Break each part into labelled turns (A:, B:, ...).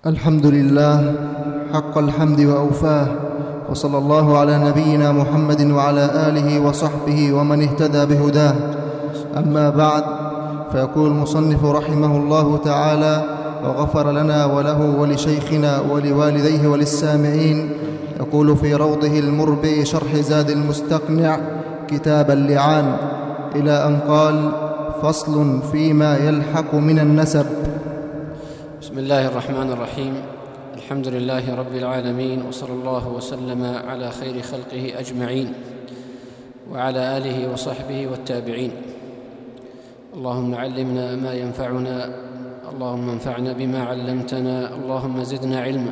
A: الحمد لله حق الحمد وأوفاه، وصلى الله على نبينا محمد وعلى آله وصحبه ومن اهتدى بهداه. أما بعد، فيقول المصنف رحمه الله تعالى وغفر لنا وله ولشيخنا ولوالديه وللسامعين، يقول في روضه المربع شرح زاد المستقنع كتاب اللعان، إلى أن قال: فصل فيما يلحق من النسب.
B: بسم الله الرحمن الرحيم. الحمد لله رب العالمين، وصلى الله وسلم على خير خلقه أجمعين وعلى آله وصحبه والتابعين. اللهم علمنا ما ينفعنا، اللهم انفعنا بما علمتنا، اللهم زدنا علما.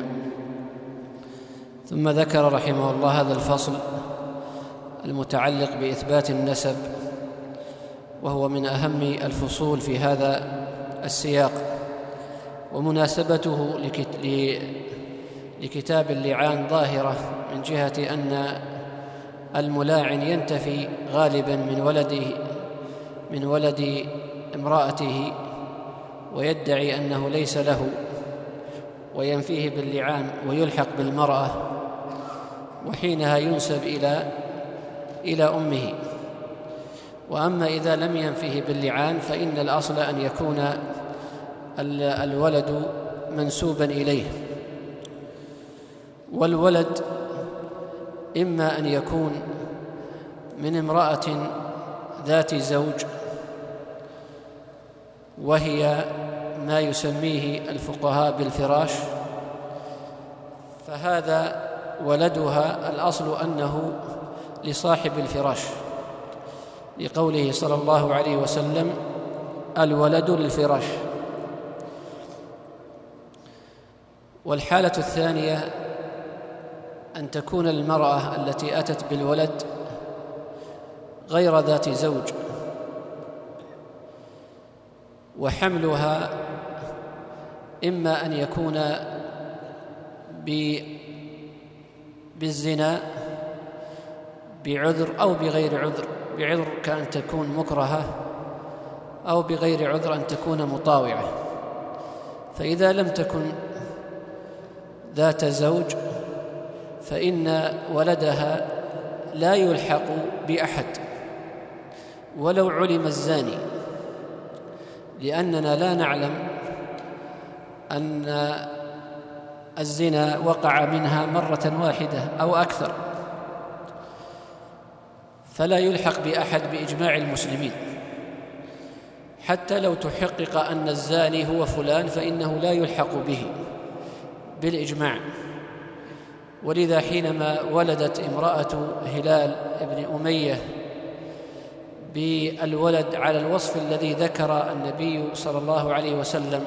B: ثم ذكر رحمه الله هذا الفصل المتعلق بإثبات النسب، وهو من أهم الفصول في هذا السياق، ومناسبته لكتاب اللعان ظاهرة من جهة أن الملاعن ينتفي غالبا من ولد امرأته ويدعي أنه ليس له، وينفيه باللعان ويلحق بالمرأة، وحينها ينسب إلى أمه. وأما إذا لم ينفيه باللعان فإن الأصل أن يكون الولد منسوبا إليه. والولد إما أن يكون من امرأة ذات زوج، وهي ما يسميه الفقهاء بالفراش، فهذا ولدها الأصل أنه لصاحب الفراش، لقوله صلى الله عليه وسلم: الولد للفراش. والحالة الثانية أن تكون المرأة التي أتت بالولد غير ذات زوج، وحملها إما أن يكون بالزنا بعذر أو بغير عذر، بعذر كأن تكون مكرهة، أو بغير عذر أن تكون مطاوعة. فإذا لم تكن ذات زوج فإن ولدها لا يلحق بأحد ولو علم الزاني، لأننا لا نعلم أن الزنا وقع منها مرة واحدة أو أكثر، فلا يلحق بأحد بإجماع المسلمين. حتى لو تحقق أن الزاني هو فلان فإنه لا يلحق به بالإجماع. ولذا حينما ولدت امرأة هلال بن أمية بالولد على الوصف الذي ذكر النبي صلى الله عليه وسلم،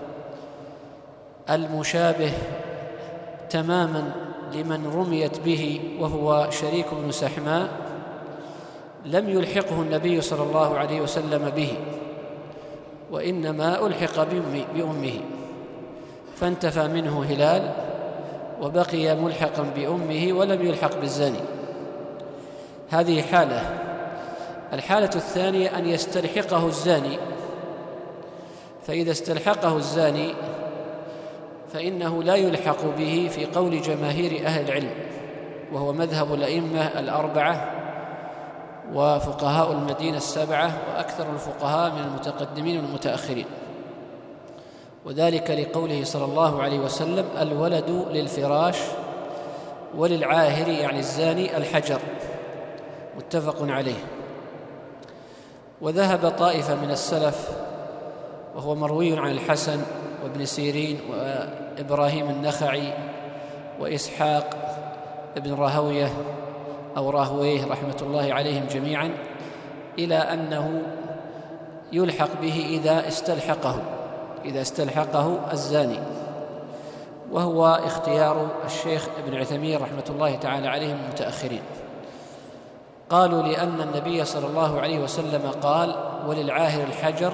B: المشابه تماما لمن رميت به وهو شريك بن سحماء، لم يلحقه النبي صلى الله عليه وسلم به، وإنما ألحق بأمه، فانتفى منه هلال وبقي ملحقا بأمه ولم يلحق بالزاني. هذه حالة. الحالة الثانية أن يستلحقه الزاني، فإذا استلحقه الزاني فإنه لا يلحق به في قول جماهير أهل العلم، وهو مذهب الأئمة الأربعة وفقهاء المدينة السبعة وأكثر الفقهاء من المتقدمين والمتأخرين، وذلك لقوله صلى الله عليه وسلم: الولد للفراش وللعاهر، يعني الزاني، الحجر، متفق عليه. وذهب طائفة من السلف، وهو مروي عن الحسن وابن سيرين وإبراهيم النخعي وإسحاق ابن راهويه أو راهويه رحمة الله عليهم جميعا، إلى أنه يلحق به إذا استلحقه الزاني، وهو اختيار الشيخ ابن عثيمين رحمة الله تعالى عليهم المتأخرين. قالوا لأن النبي صلى الله عليه وسلم قال: وللعاهر الحجر،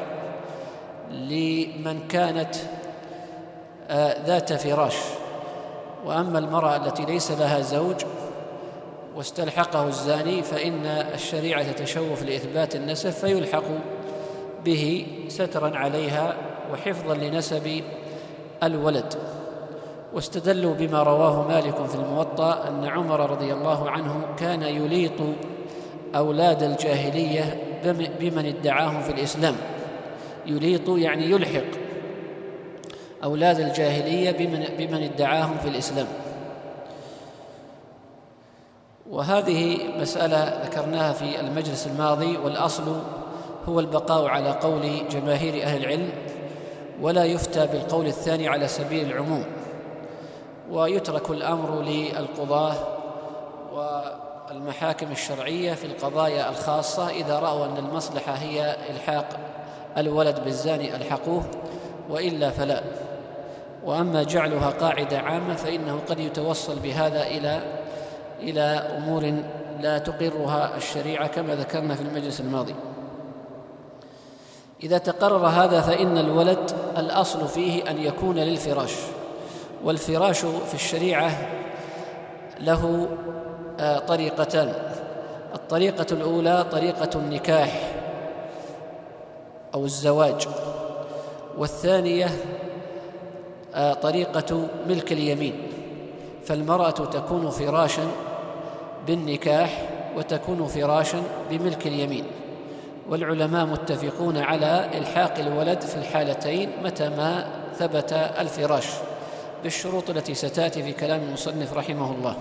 B: لمن كانت ذات فراش. وأما المرأة التي ليس لها زوج واستلحقه الزاني فإن الشريعة تتشوف لإثبات النسب، فيلحق به سترا عليها وحفظا لنسب الولد. واستدلوا بما رواه مالك في الموطأ أن عمر رضي الله عنه كان يليط أولاد الجاهلية بمن ادعاهم في الإسلام. يليط يعني يلحق أولاد الجاهلية بمن ادعاهم في الإسلام. وهذه مسألة ذكرناها في المجلس الماضي، والأصل هو البقاء على قول جماهير أهل العلم، ولا يفتى بالقول الثاني على سبيل العموم، ويترك الأمر للقضاة والمحاكم الشرعية في القضايا الخاصة. إذا رأوا أن المصلحة هي إلحاق الولد بالزاني ألحقوه، وإلا فلا. وأما جعلها قاعدة عامة فإنه قد يتوصل بهذا إلى أمور لا تقرها الشريعة كما ذكرنا في المجلس الماضي. إذا تقرر هذا فإن الولد الأصل فيه أن يكون للفراش، والفراش في الشريعة له طريقتان. الطريقة الأولى طريقة النكاح أو الزواج، والثانية طريقة ملك اليمين. فالمرأة تكون فراشا بالنكاح وتكون فراشا بملك اليمين، والعلماء متفقون على إلحاق الولد في الحالتين متى ما ثبت الفراش بالشروط التي ستأتي في كلام المصنف رحمه الله.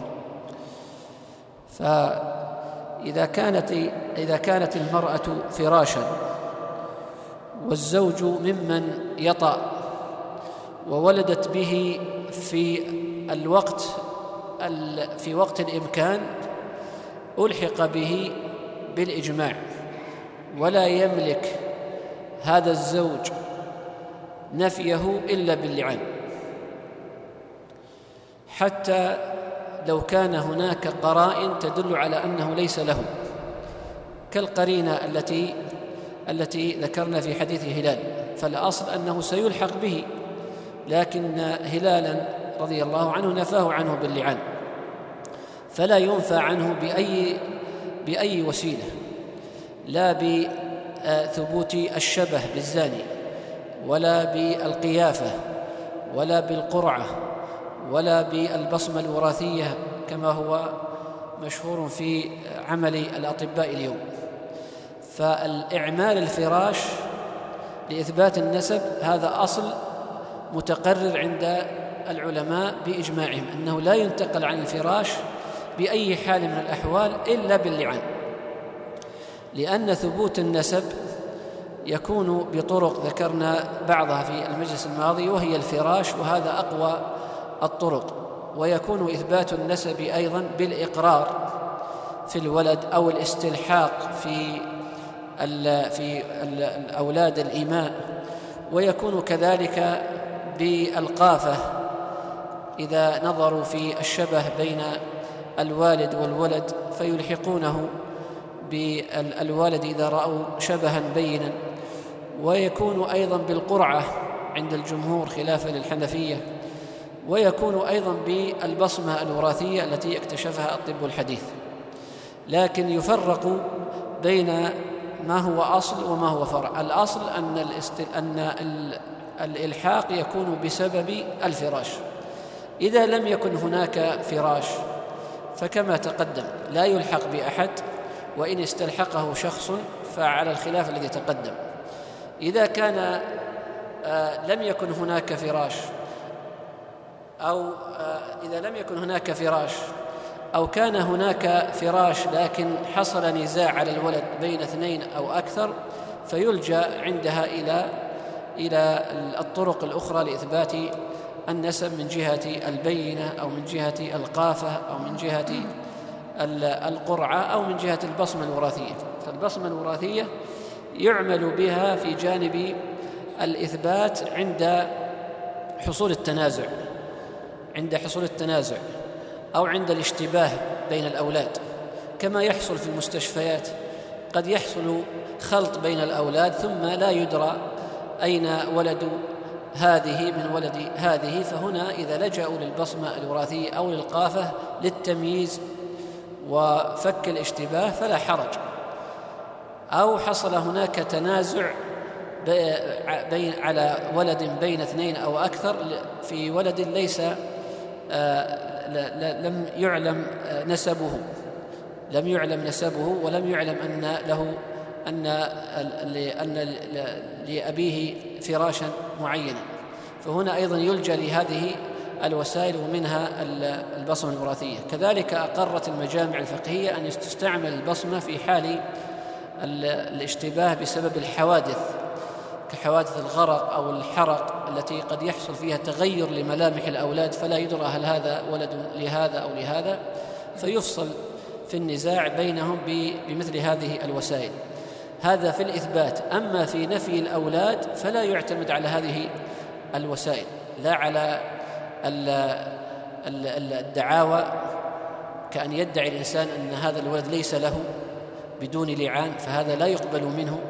B: فإذا كانت المرأة فراشا والزوج ممن يطأ وولدت به في وقت الإمكان، ألحق به بالإجماع، ولا يملك هذا الزوج نفيه إلا باللعان، حتى لو كان هناك قرائن تدل على أنه ليس له، كالقرينة التي ذكرنا في حديث هلال. فالأصل أنه سيلحق به، لكن هلالا رضي الله عنه نفاه عنه باللعان، فلا ينفى عنه بأي وسيلة، لا بثبوت الشبه بالزاني، ولا بالقيافة، ولا بالقرعة، ولا بالبصمة الوراثية كما هو مشهور في عمل الأطباء اليوم. فالإعمال الفراش لإثبات النسب هذا أصل متقرر عند العلماء بإجماعهم، أنه لا ينتقل عن الفراش بأي حال من الأحوال إلا باللعان، لأن ثبوت النسب يكون بطرق ذكرنا بعضها في المجلس الماضي، وهي الفراش، وهذا أقوى الطرق. ويكون إثبات النسب أيضا بالإقرار في الولد أو الاستلحاق في الأولاد الإيماء، ويكون كذلك بالقافة إذا نظروا في الشبه بين الوالد والولد فيلحقونه بالوالد إذا رأوا شبها بينا، ويكون أيضا بالقرعة عند الجمهور خلافا للحنفية، ويكون أيضا بالبصمة الوراثية التي اكتشفها الطب الحديث. لكن يفرق بين ما هو أصل وما هو فرع. الأصل أن الإلحاق يكون بسبب الفراش. إذا لم يكن هناك فراش فكما تقدم لا يلحق بأحد، وإن استلحقه شخص فعلى الخلاف الذي تقدم. إذا كان لم يكن هناك فراش، أو إذا لم يكن هناك فراش أو كان هناك فراش لكن حصل نزاع على الولد بين اثنين أو أكثر، فيلجأ عندها إلى الطرق الأخرى لإثبات النسب من جهة البينة أو من جهة القافة أو من جهة القرعة أو من جهة البصمة الوراثية. فالبصمة الوراثية يعمل بها في جانب الإثبات عند حصول التنازع أو عند الاشتباه بين الأولاد، كما يحصل في المستشفيات. قد يحصل خلط بين الأولاد ثم لا يدرى أين ولد هذه من ولد هذه، فهنا إذا لجأوا للبصمة الوراثية أو للقافة للتمييز وفك الاشتباه فلا حرج. أو حصل هناك تنازع على ولد بين اثنين أو أكثر في ولد لم يعلم نسبه ولم يعلم أن لأبيه فراشا معينا، فهنا أيضا يلجأ لهذه الوسائل ومنها البصمة الوراثية. كذلك أقرت المجامع الفقهية أن تستعمل البصمة في حال الاشتباه بسبب الحوادث كحوادث الغرق أو الحرق التي قد يحصل فيها تغير لملامح الأولاد، فلا يدرى هل هذا ولد لهذا أو لهذا، فيفصل في النزاع بينهم بمثل هذه الوسائل. هذا في الإثبات. أما في نفي الأولاد فلا يعتمد على هذه الوسائل، لا على الدعاوى كأن يدعي الإنسان أن هذا الولد ليس له بدون لعان، فهذا لا يقبل منه،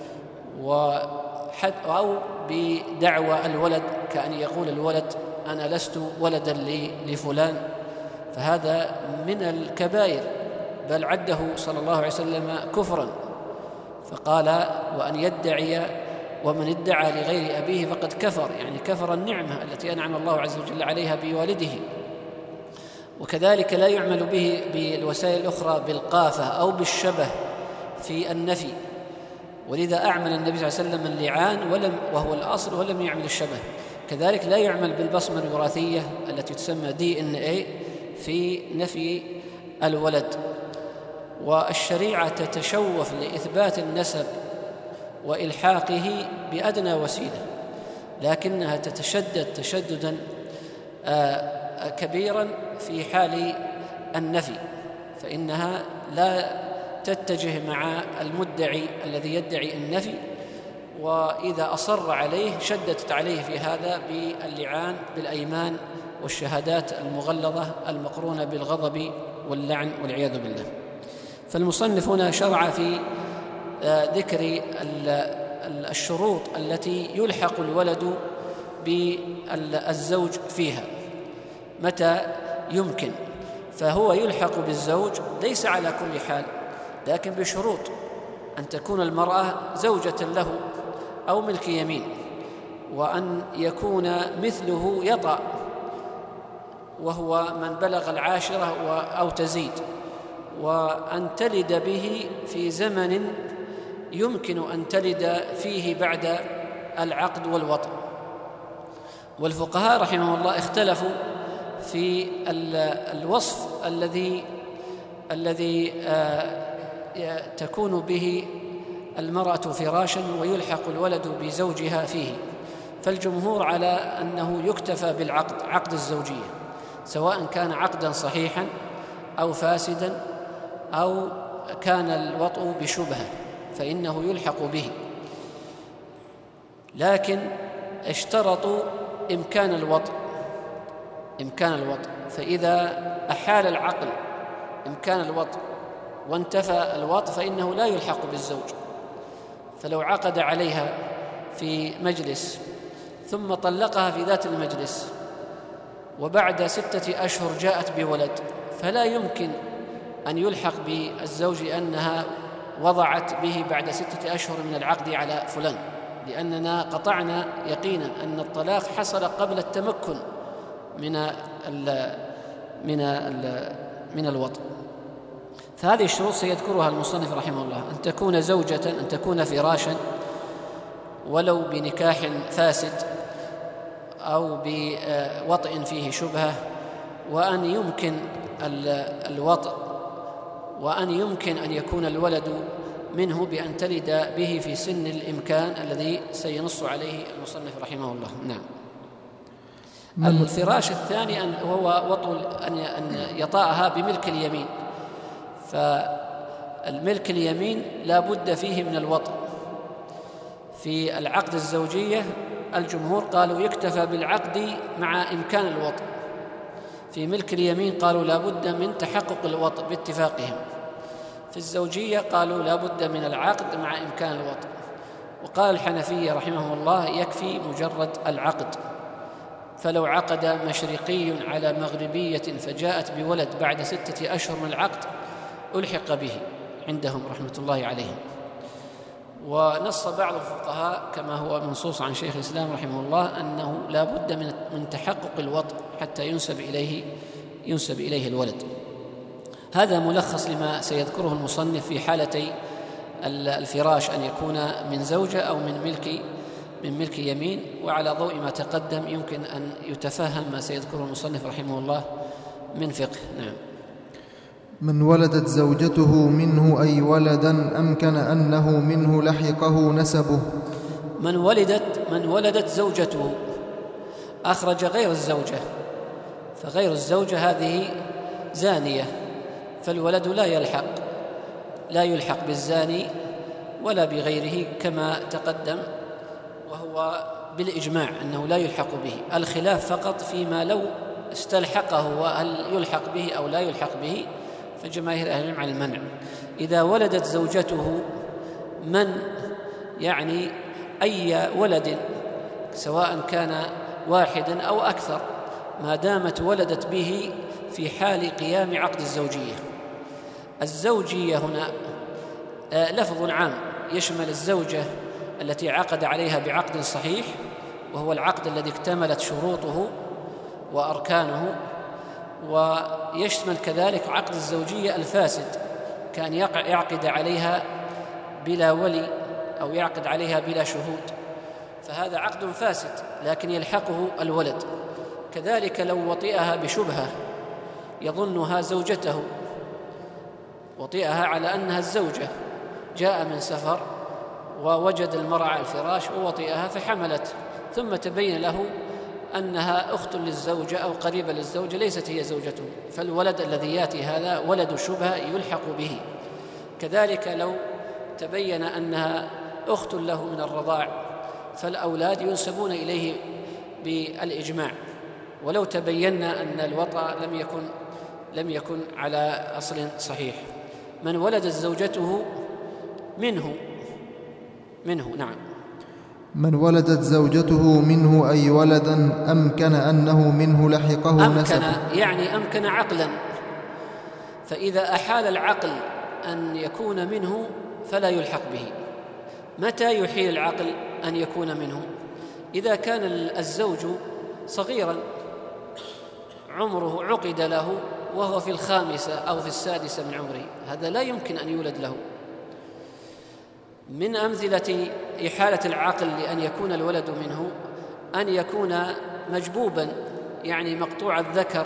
B: أو بدعوى الولد كأن يقول الولد أنا لست ولدا لفلان، فهذا من الكبائر، بل عده صلى الله عليه وسلم كفرا، فقال وأن يدعي ومن ادعى لغير أبيه فقد كفر، يعني كفر النعمة التي أنعم الله عز وجل عليها بوالده. وكذلك لا يعمل به بالوسائل الأخرى بالقافة أو بالشبه في النفي، ولذا أعمل النبي صلى الله عليه وسلم اللعان وهو الأصل ولم يعمل الشبه. كذلك لا يعمل بالبصمة الوراثية التي تسمى DNA في نفي الولد. والشريعة تتشوف لإثبات النسب وإلحاقه بأدنى وسيلة، لكنها تتشدد تشددا كبيرا في حال النفي، فإنها لا تتجه مع المدعي الذي يدعي النفي، وإذا أصر عليه شددت عليه في هذا باللعان بالأيمان والشهادات المغلظة المقرونة بالغضب واللعن والعياذ بالله. فالمصنف هنا شرع في ذكر الشروط التي يلحق الولد بالزوج فيها متى يمكن، فهو يلحق بالزوج ليس على كل حال، لكن بشروط: أن تكون المرأة زوجة له أو ملك يمين، وأن يكون مثله يطأ وهو من بلغ العاشرة أو تزيد، وأن تلد به في زمن يمكن أن تلد فيه بعد العقد والوطء. والفقهاء رحمهم الله اختلفوا في الوصف الذي تكون به المرأة فراشا ويلحق الولد بزوجها فيه. فالجمهور على أنه يكتفى بالعقد، عقد الزوجية، سواء كان عقدا صحيحا أو فاسدا أو كان الوطء بشبهة فإنه يلحق به، لكن اشترطوا إمكان الوطء، فإذا أحال العقل إمكان الوطء وانتفى الوطء فإنه لا يلحق بالزوج. فلو عقد عليها في مجلس ثم طلقها في ذات المجلس وبعد 6 أشهر جاءت بولد، فلا يمكن أن يلحق بالزوج أنها وضعت به بعد 6 أشهر من العقد على فلان، لأننا قطعنا يقينا أن الطلاق حصل قبل التمكن من الوطء. فهذه الشروط سيذكرها المصنف رحمه الله: أن تكون زوجة، أن تكون فراشا ولو بنكاح فاسد أو بوطء فيه شبهة، وأن يمكن الوطء، وأن يمكن أن يكون الولد منه بأن تلد به في سن الإمكان الذي سينص عليه المصنف رحمه الله. نعم. الفراش الثاني هو وطء أن يطأها بملك اليمين، فالملك اليمين لا بد فيه من الوطء. في العقد الزوجية الجمهور قالوا يكتفى بالعقد مع إمكان الوطء، في ملك اليمين قالوا لا بد من تحقق الوطء باتفاقهم، في الزوجية قالوا لا بد من العقد مع إمكان الوطء. وقال الحنفية رحمه الله يكفي مجرد العقد، فلو عقد مشرقي على مغربية فجاءت بولد بعد 6 أشهر من العقد ألحق به عندهم رحمة الله عليهم. ونص بعض الفقهاء كما هو منصوص عن شيخ الإسلام رحمه الله أنه لا بد من تحقق الوطء حتى ينسب إليه الولد. هذا ملخص لما سيذكره المصنف في حالتي الفراش، أن يكون من زوجة أو من ملك يمين. وعلى ضوء ما تقدم يمكن أن يتفهم ما سيذكره المصنف رحمه الله من فقه. نعم.
A: من ولدت زوجته منه أي ولدا أمكن أنه منه لحقه نسبه.
B: من ولدت زوجته، أخرج غير الزوجة، فغير الزوجة هذه زانية، فالولد لا يلحق بالزاني ولا بغيره كما تقدم، وهو بالإجماع أنه لا يلحق به. الخلاف فقط فيما لو استلحقه وهل يلحق به أو لا يلحق به، فجماهير أهل العلم على المنع. إذا ولدت زوجته يعني أي ولد سواء كان واحدا أو أكثر، ما دامت ولدت به في حال قيام عقد الزوجية. الزوجية هنا لفظ عام يشمل الزوجة التي عقد عليها بعقد صحيح، وهو العقد الذي اكتملت شروطه وأركانه، ويشمل كذلك عقد الزوجية الفاسد، كان يعقد عليها بلا ولي أو يعقد عليها بلا شهود، فهذا عقد فاسد لكن يلحقه الولد. كذلك لو وطئها بشبهة يظنها زوجته، وطئها على أنها الزوجة، جاء من سفر ووجد المرأة على الفراش ووطئها فحملت، ثم تبين له أنها أخت للزوجة أو قريبة للزوجة ليست هي زوجته، فالولد الذي يأتي هذا ولد شبهة يلحق به. كذلك لو تبين أنها أخت له من الرضاع فالأولاد ينسبون إليه بالإجماع، ولو تبينا أن الوطأ لم يكن على أصل صحيح. من ولدت زوجته منه. نعم.
A: من ولدت زوجته منه أي ولدا أمكن أنه منه لحقه نسب.
B: يعني أمكن عقلا، فإذا أحال العقل أن يكون منه فلا يلحق به. متى يحيل العقل أن يكون منه؟ إذا كان الزوج صغيرا عمره عقد له وهو في 5 أو في 6 من عمره، هذا لا يمكن أن يولد له. من أمثلة إحالة العقل لأن يكون الولد منه أن يكون مجبوبا، يعني مقطوع الذكر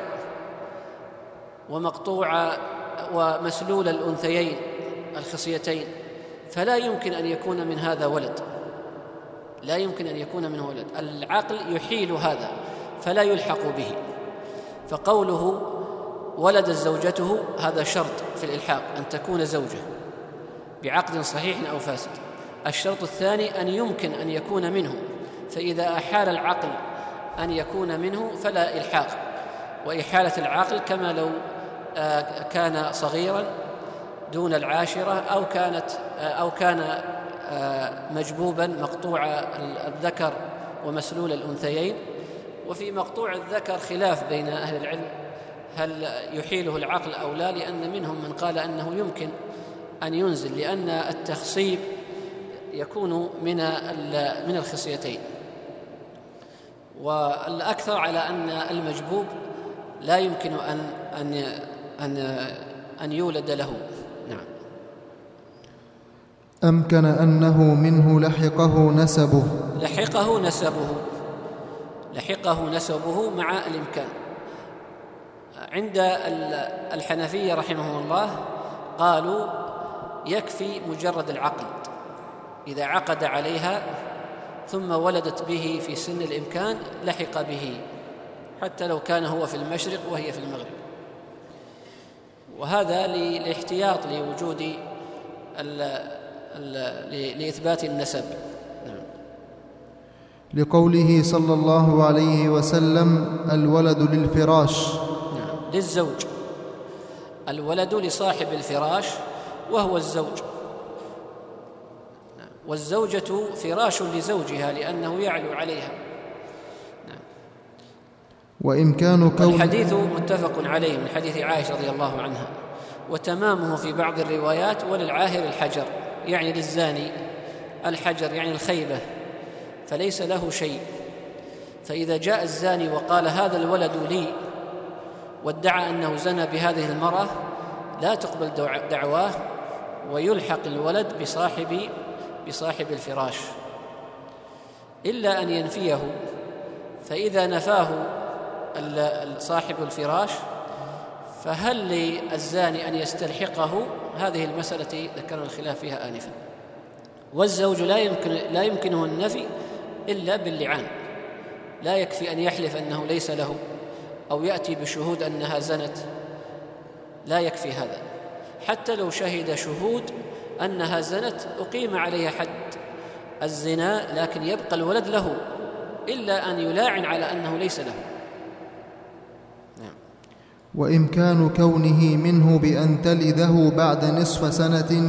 B: ومسلول الأنثيين الخصيتين، فلا يمكن أن يكون من هذا ولد، لا يمكن أن يكون منه ولد. العقل يحيل هذا فلا يلحق به. فقوله ولدت زوجته هذا شرط في الإلحاق، أن تكون زوجة بعقد صحيح أو فاسد. الشرط الثاني أن يمكن أن يكون منه، فإذا أحال العقل أن يكون منه فلا إلحاق. وإحالة العقل كما لو كان صغيرا دون 10 أو كان مجبوبا مقطوع الذكر ومسلول الأنثيين. وفي مقطوع الذكر خلاف بين أهل العلم هل يحيله العقل أو لا، لأن منهم من قال أنه يمكن أن ينزل، لأن التخصيب يكون من الخصيتين، والأكثر على أن المجبوب لا يمكن أن يولد له. نعم.
A: أمكن أنه منه لحقه
B: نسبه مع الإمكان. عند الحنفية رحمه الله قالوا يكفي مجرد العقد، إذا عقد عليها ثم ولدت به في سن الإمكان لحق به، حتى لو كان هو في المشرق وهي في المغرب. وهذا للاحتياط لوجود لإثبات النسب. نعم.
A: لقوله صلى الله عليه وسلم الولد للفراش.
B: نعم. للزوج، الولد لصاحب الفراش وهو الزوج، والزوجة فراش لزوجها لأنه يعلو عليها. نعم.
A: وإمكان كون
B: الحديث متفق عليه من حديث عائشة رضي الله عنها، وتمامه في بعض الروايات وللعاهر الحجر، يعني للزاني الحجر يعني الخيبة، فليس له شيء. فإذا جاء الزاني وقال هذا الولد لي وادعى أنه زنى بهذه المرأة لا تقبل دعواه، ويلحق الولد بصاحب الفراش إلا أن ينفيه. فإذا نفاه صاحب الفراش فهل للزاني أن يستلحقه؟ هذه المسألة ذكرنا الخلاف فيها آنفا. والزوج لا يمكنه النفي إلا باللعان، لا يكفي أن يحلف أنه ليس له أو يأتي بشهود أنها زنت، لا يكفي هذا. حتى لو شهد شهود أنها زنت أقيم عليها حد الزنا، لكن يبقى الولد له إلا أن يلاعن على أنه ليس له. نعم.
A: وإمكان كونه منه بأن تلده بعد نصف سنة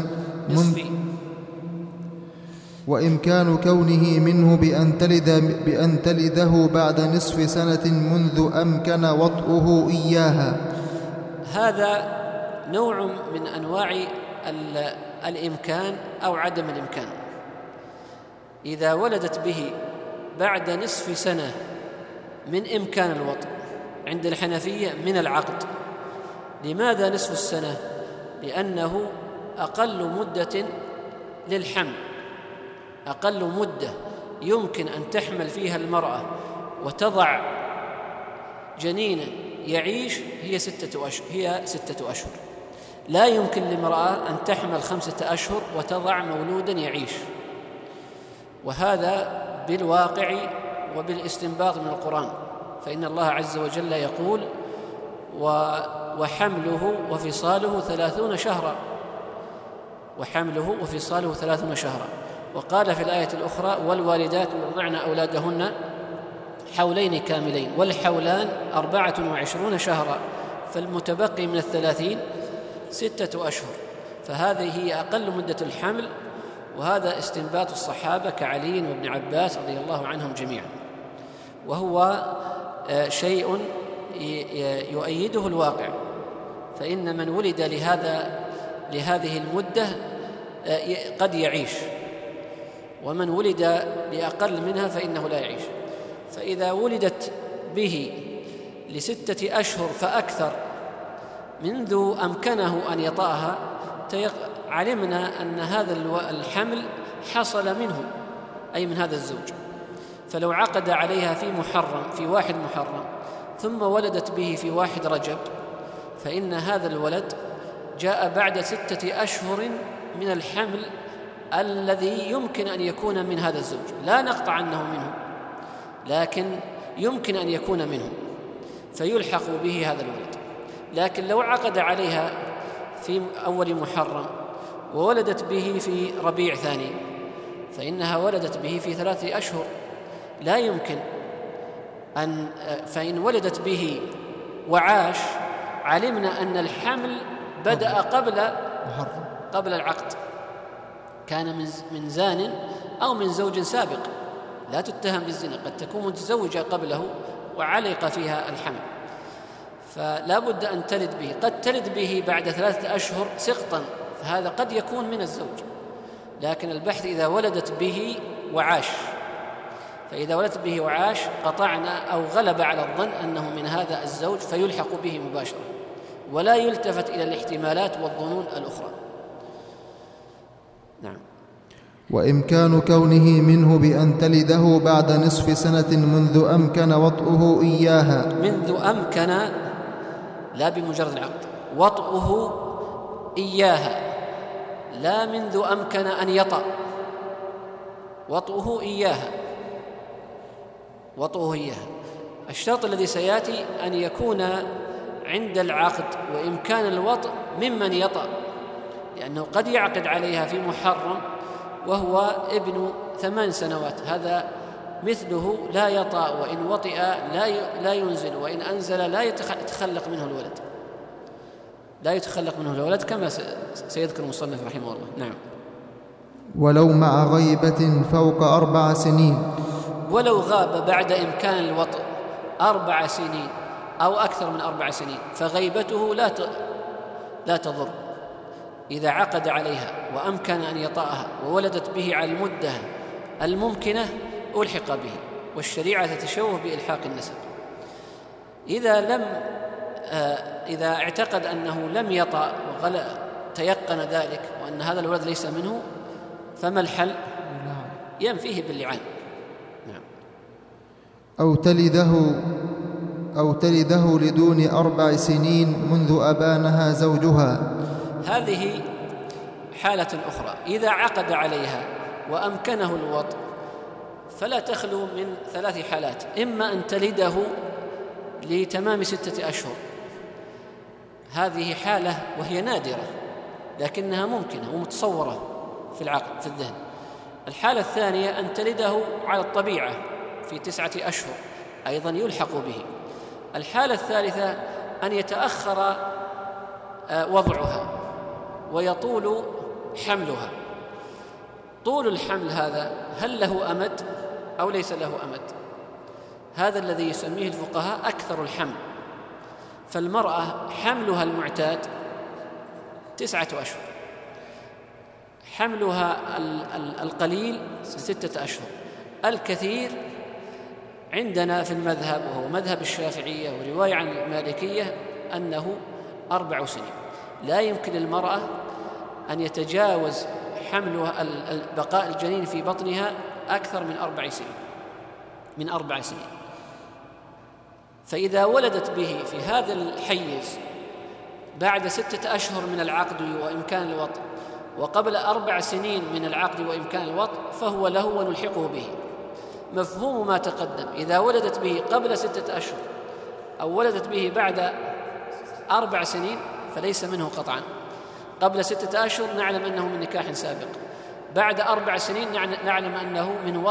A: وإمكان كونه منه بأن تلده بعد نصف سنة منذ أمكن وطئه إياها.
B: هذا نوع من أنواع الإمكان أو عدم الإمكان. إذا ولدت به بعد نصف سنة من إمكان الوطء عند الحنفية من العقد. لماذا نصف السنة؟ لأنه أقل مدة للحمل، أقل مدة يمكن أن تحمل فيها المرأة وتضع جنينا يعيش هي 6 أشهر. لا يمكن لامرأة أن تحمل 5 أشهر وتضع مولودا يعيش، وهذا بالواقع وبالاستنباط من القرآن. فإن الله عز وجل يقول وحمله وفصاله 30 شهرا، وحمله وفصاله 30 شهرا. وقال في الآية الأخرى والوالدات يرضعن أولادهن حولين كاملين، والحولان 24 شهرا، فالمتبقي من 30 6 أشهر. فهذه هي أقل مدة الحمل، وهذا استنباط الصحابة كعلي وابن عباس رضي الله عنهم جميعا، وهو شيء يؤيده الواقع. فإن من ولد لهذه المدة قد يعيش، ومن ولد لأقل منها فإنه لا يعيش. فإذا ولدت به ل6 أشهر فأكثر منذ أمكنه أن يطأها علمنا أن هذا الحمل حصل منه، أي من هذا الزوج. فلو عقد عليها في 1 محرم ثم ولدت به في 1 رجب، فإن هذا الولد جاء بعد 6 أشهر من الحمل الذي يمكن أن يكون من هذا الزوج. لا نقطع أنه منه، لكن يمكن أن يكون منه، فيلحق به هذا الولد. لكن لو عقد عليها في أول محرم وولدت به في ربيع ثاني، فإنها ولدت به في 3 أشهر، لا يمكن فإن ولدت به وعاش علمنا أن الحمل بدأ قبل العقد، كان من زان أو من زوج سابق، لا تتهم بالزنا، قد تكون متزوجة قبله وعلق فيها الحمل، فلا بد أن تلد به. قد تلد به بعد 3 أشهر سقطا، فهذا قد يكون من الزوج، لكن البحث إذا ولدت به وعاش. فإذا ولدت به وعاش قطعنا أو غلب على الظن أنه من هذا الزوج، فيلحق به مباشرة، ولا يلتفت إلى الاحتمالات والظنون الأخرى. نعم.
A: وإمكان كونه منه بأن تلده بعد نصف سنة منذ أمكن وطئه إياها.
B: منذ أمكن، لا بمجرد العقد، وطئه إياها، لا منذ أمكن أن يطأ، وطئه إياها. الشرط الذي سيأتي أن يكون عند العقد وإمكان الوطء ممن يطأ، لأنه قد يعقد عليها في محرم وهو ابن 8 سنوات، هذا مثله لا يطأ، وإن وطئ لا ينزل، وإن أنزل لا يتخلق منه الولد، كما سيذكر المصنف رحمه الله. نعم.
A: ولو مع غيبة فوق 4 سنين،
B: ولو غاب بعد إمكان الوطء 4 سنين أو أكثر من 4 سنين، فغيبته لا تضر، إذا عقد عليها وأمكن أن يطأها وولدت به على المدة الممكنة ألحق به، والشريعة تتشوه بإلحاق النسب. إذا اعتقد أنه لم يطأ تيقن ذلك وأن هذا الولد ليس منه، فما الحل؟ ينفيه باللعان. نعم.
A: أو تلده لدون 4 سنين منذ أبانها زوجها.
B: هذه حالة أخرى. إذا عقد عليها وأمكنه الوطء فلا تخلو من 3 حالات: إما أن تلده لتمام 6 أشهر، هذه حالة وهي نادرة لكنها ممكنة ومتصورة في العقل في الذهن. الحالة الثانية أن تلده على الطبيعة في 9 أشهر، أيضا يلحق به. الحالة الثالثة أن يتأخر وضعها ويطول حملها. طول الحمل هذا هل له أمد أو ليس له أمد؟ هذا الذي يسميه الفقهاء أكثر الحمل. فالمرأة حملها المعتاد 9 أشهر، حملها القليل 6 أشهر، الكثير عندنا في المذهب وهو مذهب الشافعية ورواية عن المالكية أنه 4 سنين. لا يمكن للمرأة أن يتجاوز حملها بقاء الجنين في بطنها أكثر من 4 سنين. فإذا ولدت به في هذا الحيز بعد 6 أشهر من العقد وإمكان الوطء وقبل 4 سنين من العقد وإمكان الوطء فهو له ونلحقه به. مفهوم ما تقدم: إذا ولدت به قبل 6 أشهر أو ولدت به بعد 4 سنين فليس منه قطعا. قبل 6 أشهر نعلم أنه من نكاح سابق، بعد 4 سنين نعلم أنه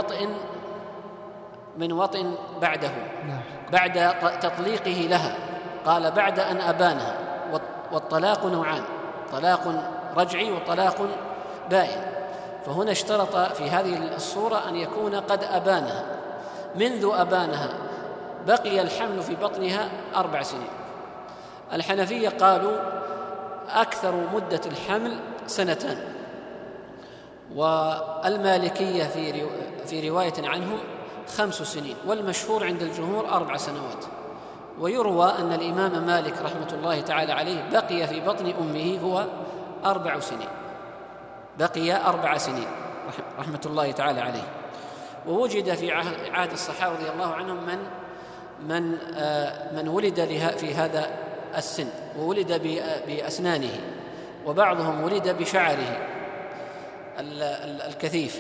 B: من وطء بعده بعد تطليقه لها. قال بعد أن أبانها، والطلاق نوعان: طلاق رجعي وطلاق بائن. فهنا اشترط في هذه الصورة أن يكون قد أبانها. منذ أبانها بقي الحمل في بطنها 4 سنين. الحنفية قالوا أكثر مدة الحمل 2 سنين، والمالكية في رواية عنهم 5 سنين، والمشهور عند الجمهور 4 سنوات. ويروى أن الإمام مالك رحمة الله تعالى عليه بقي في بطن أمه هو 4 سنين، بقي 4 سنين رحمة الله تعالى عليه. ووجد في عهد الصحابة رضي الله عنهم من ولد في هذا السن وولد بأسنانه، وبعضهم ولد بشعره الكثيف.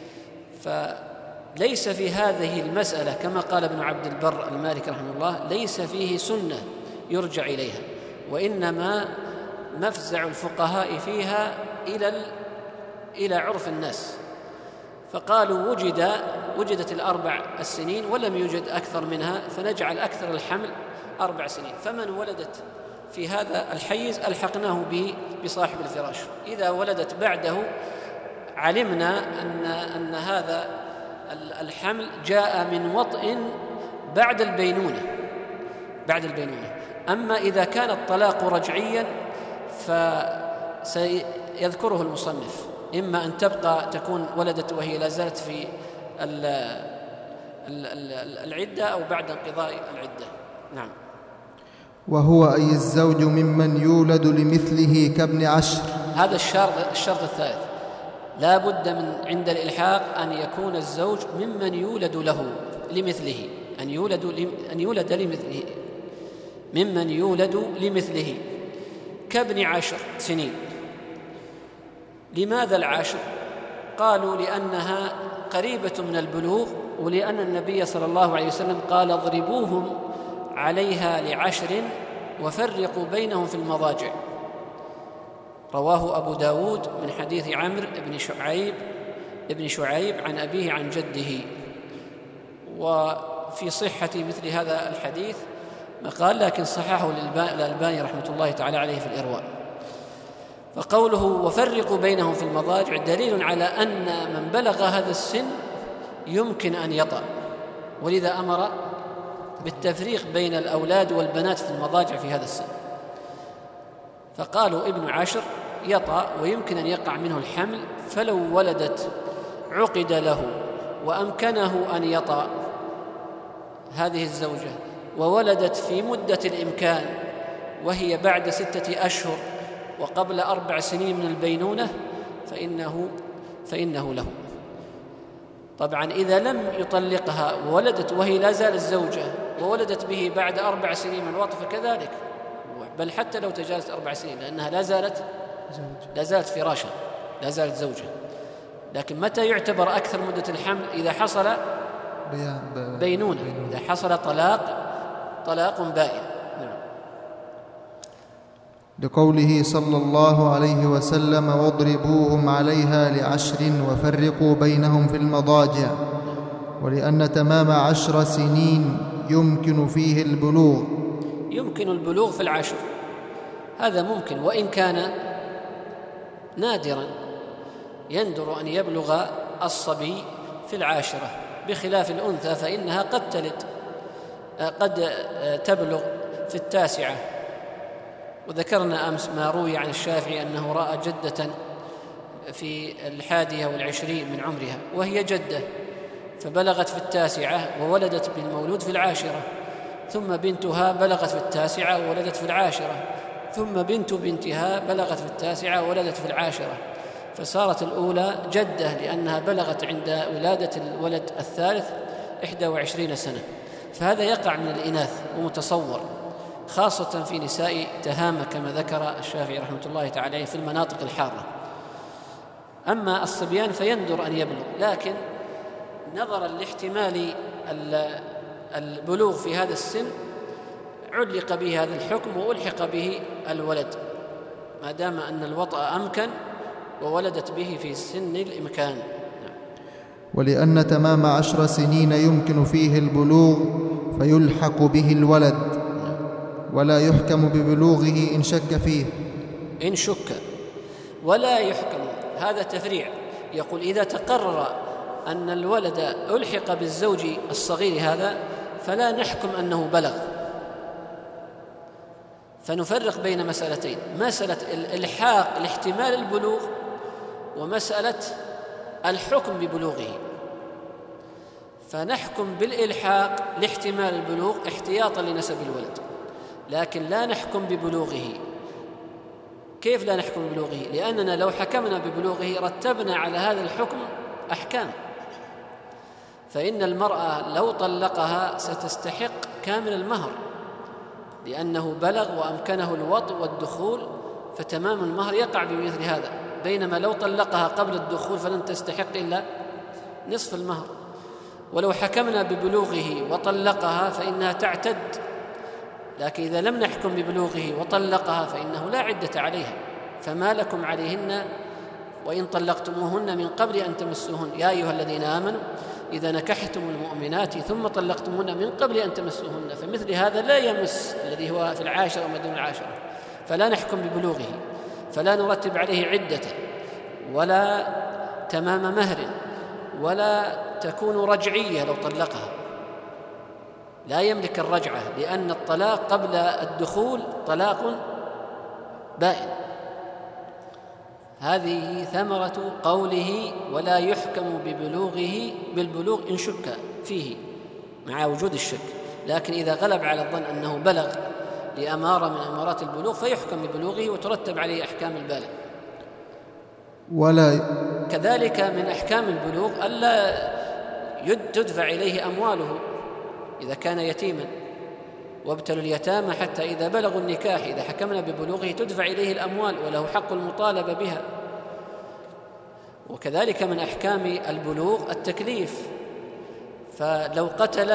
B: فليس في هذه المسألة كما قال ابن عبد البر المالكي رحمه الله ليس فيه سنة يرجع إليها، وإنما مفزع الفقهاء فيها إلى عرف الناس. فقالوا وجدت 4 سنين ولم يوجد أكثر منها، فنجعل أكثر الحمل 4 سنين. فمن ولدت في هذا الحيز ألحقناه بصاحب الفراش. إذا ولدت بعده علمنا أن هذا الحمل جاء من وطء بعد البينونة. أما إذا كان الطلاق رجعيا فسيذكره المصنف، إما أن تكون ولدت وهي لا زالت في العدة أو بعد انقضاء العدة. نعم.
A: وهو أي الزوج ممن يولد لمثله كابن 10. هذا
B: الشرط الثالث: لا بد من عند الإلحاق أن يكون الزوج ممن يولد له لمثله، ممن يولد لمثله كابن 10 سنين. لماذا 10؟ قالوا لأنها قريبة من البلوغ، ولأن النبي صلى الله عليه وسلم قال: اضربوهم عليها ل10 وفرقوا بينهم في المضاجع. رواه أبو داود من حديث عمرو بن شعيب عن أبيه عن جده. وفي صحة مثل هذا الحديث مقال، لكن صححه الألباني رحمة الله تعالى عليه في الإرواء. فقوله وفرقوا بينهم في المضاجع دليل على أن من بلغ هذا السن يمكن أن يطأ، ولذا أمر بالتفريق بين الأولاد والبنات في المضاجع في هذا السن. فقالوا ابن 10 يطأ ويمكن أن يقع منه الحمل، فلو ولدت عقد له وأمكنه أن يطأ هذه الزوجة وولدت في مدة الإمكان وهي بعد 6 أشهر وقبل 4 سنين من البينونة فإنه له. طبعا إذا لم يطلقها وولدت وهي لا زالت زوجة وولدت به بعد 4 سنين من الوطء فكذلك، بل حتى لو تجاوزت 4 سنين لأنها لا زالت فراشا، لا زالت زوجة. لكن متى يعتبر أكثر مدة الحمل؟ إذا حصل بينونة، إذا حصل طلاق بائن. نعم.
A: لقوله صلى الله عليه وسلم: واضربوهم عليها ل10 وفرقوا بينهم في المضاجع. ولأن تمام 10 سنين يمكن فيه البلوغ.
B: يمكن البلوغ في 10، هذا ممكن، وإن كان نادرا، يندر أن يبلغ الصبي في 10، بخلاف الأنثى فإنها قد تبلغ في 9. وذكرنا أمس ما روي عن الشافعي أنه رأى جدة في 21 من عمرها وهي جدة، فبلغت في 9 وولدت بالمولود في 10، ثم بنتها بلغت في 9 وولدت في 10، ثم بنت بنتها بلغت في 9 وولدت في 10، فصارت الأولى جدة لأنها بلغت عند ولادة الولد الثالث 21 سنة. فهذا يقع من الإناث ومتصور، خاصة في نساء تهامة كما ذكر الشافعي رحمة الله تعالى في المناطق الحارة. أما الصبيان فيندر أن يبلغ، لكن نظرا لاحتمال البلوغ في هذا السن علق به هذا الحكم وألحق به الولد، ما دام أن الوطأ أمكن وولدت به في سن الإمكان.
A: ولأن تمام 10 سنين يمكن فيه البلوغ فيلحق به الولد، ولا يحكم ببلوغه إن شك فيه.
B: إن شك ولا يحكم، هذا تفريع. يقول إذا تقرر أن الولد ألحق بالزوج الصغير هذا فلا نحكم أنه بلغ، فنفرق بين مسألتين: مسألة الإلحاق لاحتمال البلوغ، ومسألة الحكم ببلوغه. فنحكم بالإلحاق لاحتمال البلوغ احتياطا لنسب الولد، لكن لا نحكم ببلوغه. كيف لا نحكم ببلوغه؟ لأننا لو حكمنا ببلوغه رتبنا على هذا الحكم أحكام. فإن المرأة لو طلقها ستستحق كامل المهر لأنه بلغ وأمكنه الوطء والدخول، فتمام المهر يقع بمثل هذا، بينما لو طلقها قبل الدخول فلن تستحق إلا نصف المهر. ولو حكمنا ببلوغه وطلقها فإنها تعتد، لكن إذا لم نحكم ببلوغه وطلقها فإنه لا عدة عليها. فما لكم عليهن وإن طلقتموهن من قبل أن تمسوهن يا أيها الذين آمنوا إذا نكحتم المؤمنات ثم طلقتموهن من قبل أن تمسوهن. فمثل هذا لا يمس الذي هو في 10 وما دون 10، فلا نحكم ببلوغه، فلا نرتب عليه عدة ولا تمام مهر، ولا تكون رجعية لو طلقها، لا يملك الرجعة، لأن الطلاق قبل الدخول طلاق بائن. هذه ثمرة قوله ولا يحكم بالبلوغ إن شك فيه مع وجود الشك. لكن إذا غلب على الظن أنه بلغ لأمارة من أمارات البلوغ فيحكم ببلوغه وترتب عليه أحكام البالغ. كذلك من أحكام البلوغ ألا تدفع إليه أمواله إذا كان يتيما، وابتلوا اليتامى حتى إذا بلغوا النكاح. إذا حكمنا ببلوغه تدفع إليه الأموال وله حق المطالبة بها. وكذلك من أحكام البلوغ التكليف، فلو قتل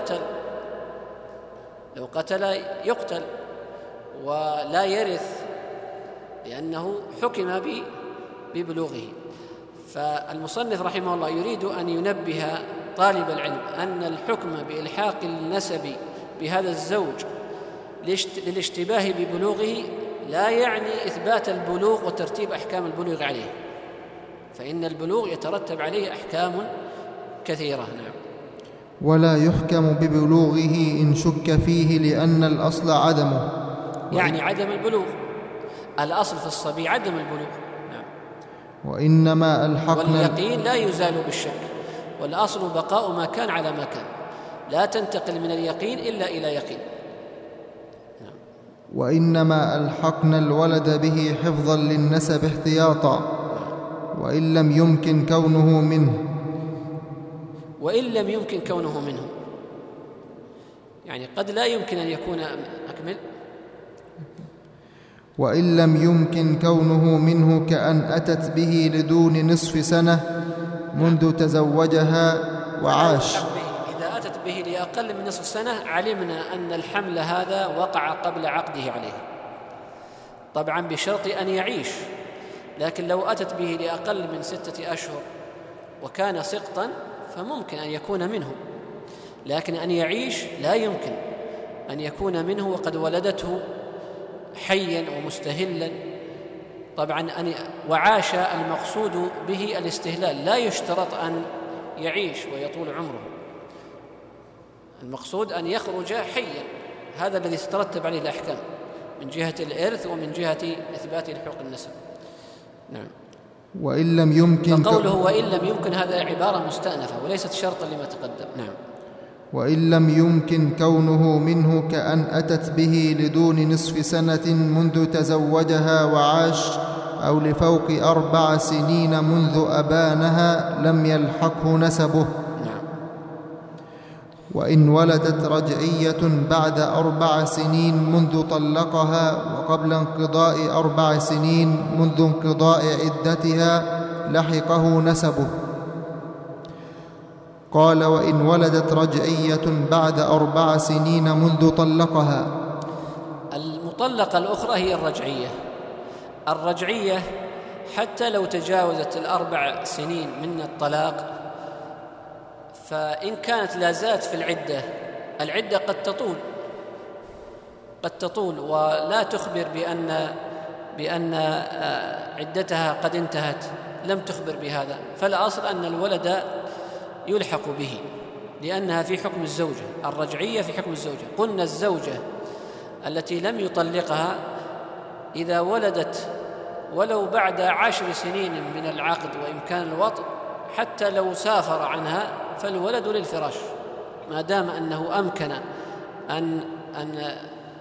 B: يقتل ولا يرث لأنه حكم ببلوغه. فالمصنف رحمه الله يريد أن ينبه طالب العلم أن الحكم بإلحاق النسب بهذا الزوج للاشتباه ببلوغه لا يعني إثبات البلوغ وترتيب أحكام البلوغ عليه، فإن البلوغ يترتب عليه أحكام كثيرة. نعم.
A: ولا يحكم ببلوغه إن شك فيه لأن الأصل عدمه،
B: يعني عدم البلوغ. الأصل في الصبي عدم البلوغ. نعم.
A: وإنما ألحقنا
B: واليقين لا يزال بالشك، والأصل بقاء ما كان على ما كان، لا تنتقل من اليقين إلا إلى يقين. نعم.
A: وإنما ألحقنا الولد به حفظا للنسب احتياطا، وإن لم يمكن كونه منه.
B: وإن لم يمكن كونه منه، يعني قد لا يمكن أن يكون. أكمل.
A: وإن لم يمكن كونه منه كأن أتت به لدون نصف سنة منذ تزوجها وعاش.
B: إذا أتت به لأقل من نصف سنة علمنا أن الحمل هذا وقع قبل عقده عليه، طبعا بشرط أن يعيش. لكن لو أتت به لأقل من 6 أشهر وكان سقطا فممكن أن يكون منه، لكن أن يعيش لا يمكن أن يكون منه وقد ولدته حيا ومستهلا. طبعا وعاش المقصود به الاستهلال، لا يشترط أن يعيش ويطول عمره، المقصود أن يخرج حيا، هذا الذي تترتب عليه الأحكام من جهة الإرث ومن جهة إثبات حقوق النسب. نعم.
A: وإن لم يمكن،
B: فقوله وإن لم يمكن هذا عبارة مستأنفة وليست شرطا لما تقدم. نعم.
A: وإن لم يمكن كونه منه كأن أتت به لدون نصف سنة منذ تزوجها وعاش، أو لفوق 4 سنين منذ أبانها، لم يلحقه نسبه.
B: نعم.
A: وإن ولدت رجعية بعد 4 سنين منذ طلقها وقبل انقضاء 4 سنين منذ انقضاء عدتها لحقه نسبه. قال: وإن ولدت رجعية بعد 4 سنين منذ طلقها.
B: المطلقة الأخرى هي الرجعية حتى لو تجاوزت 4 سنين من الطلاق، فإن كانت لا زالت في العدة قد تطول ولا تخبر بأن عدتها قد انتهت، لم تخبر بهذا، فالأصل أن الولد يلحق به لأنها في حكم الزوجة. الرجعية في حكم الزوجة. قلنا الزوجة التي لم يطلقها إذا ولدت ولو بعد 10 سنين من العقد وإمكان الوطء، حتى لو سافر عنها فالولد للفراش، ما دام أنه أمكن أن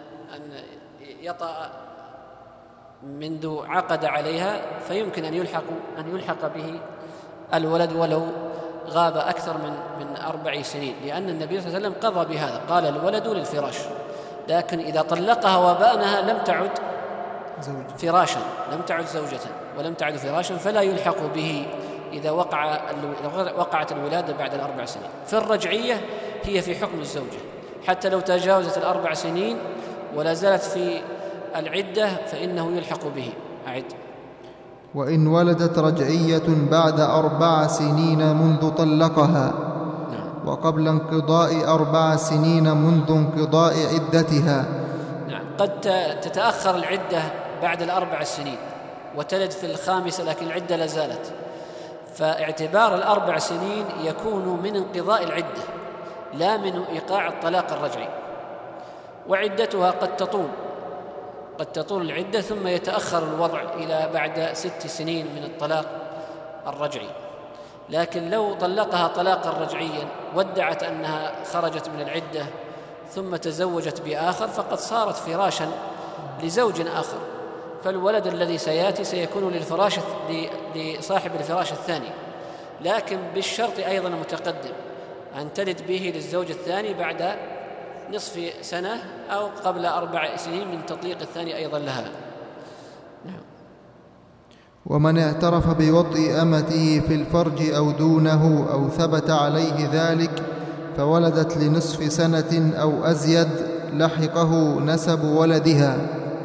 B: يطأ منذ عقد عليها، فيمكن أن يلحق به الولد ولو غاب أكثر من 4 سنين، لأن النبي صلى الله عليه وسلم قضى بهذا، قال الولد للفراش. لكن إذا طلقها وبأنها لم تعد فراشا، لم تعد زوجة ولم تعد فراشا، فلا يلحق به إذا وقعت الولادة بعد 4 سنين. فالرجعية هي في حكم الزوجة حتى لو تجاوزت 4 سنين ولا زالت في العدة فإنه يلحق به. أعد.
A: وإن ولدت رجعية بعد 4 سنين منذ طلقها.
B: نعم.
A: وقبل انقضاء 4 سنين منذ انقضاء عدتها.
B: نعم. قد تتأخر العدة بعد 4 سنين وتلد في 5 لكن العدة لا زالت، فاعتبار 4 سنين يكون من انقضاء العدة لا من إيقاع الطلاق الرجعي. وعدتها قد تطول العدة ثم يتأخر الوضع إلى بعد 6 سنين من الطلاق الرجعي. لكن لو طلقها طلاقا رجعيا وادعت أنها خرجت من العدة ثم تزوجت بآخر فقد صارت فراشا لزوج آخر، فالولد الذي سيأتي سيكون لصاحب الفراش الثاني، لكن بالشرط أيضا المتقدم أن تلد به للزوج الثاني بعد نصف سنة أو قبل 4 سنين من تطليق الثاني أيضا لها. نعم.
A: ومن اعترف بوطء أمته في الفرج أو دونه أو ثبت عليه ذلك فولدت لنصف سنة أو أزيد لحقه نسب ولدها.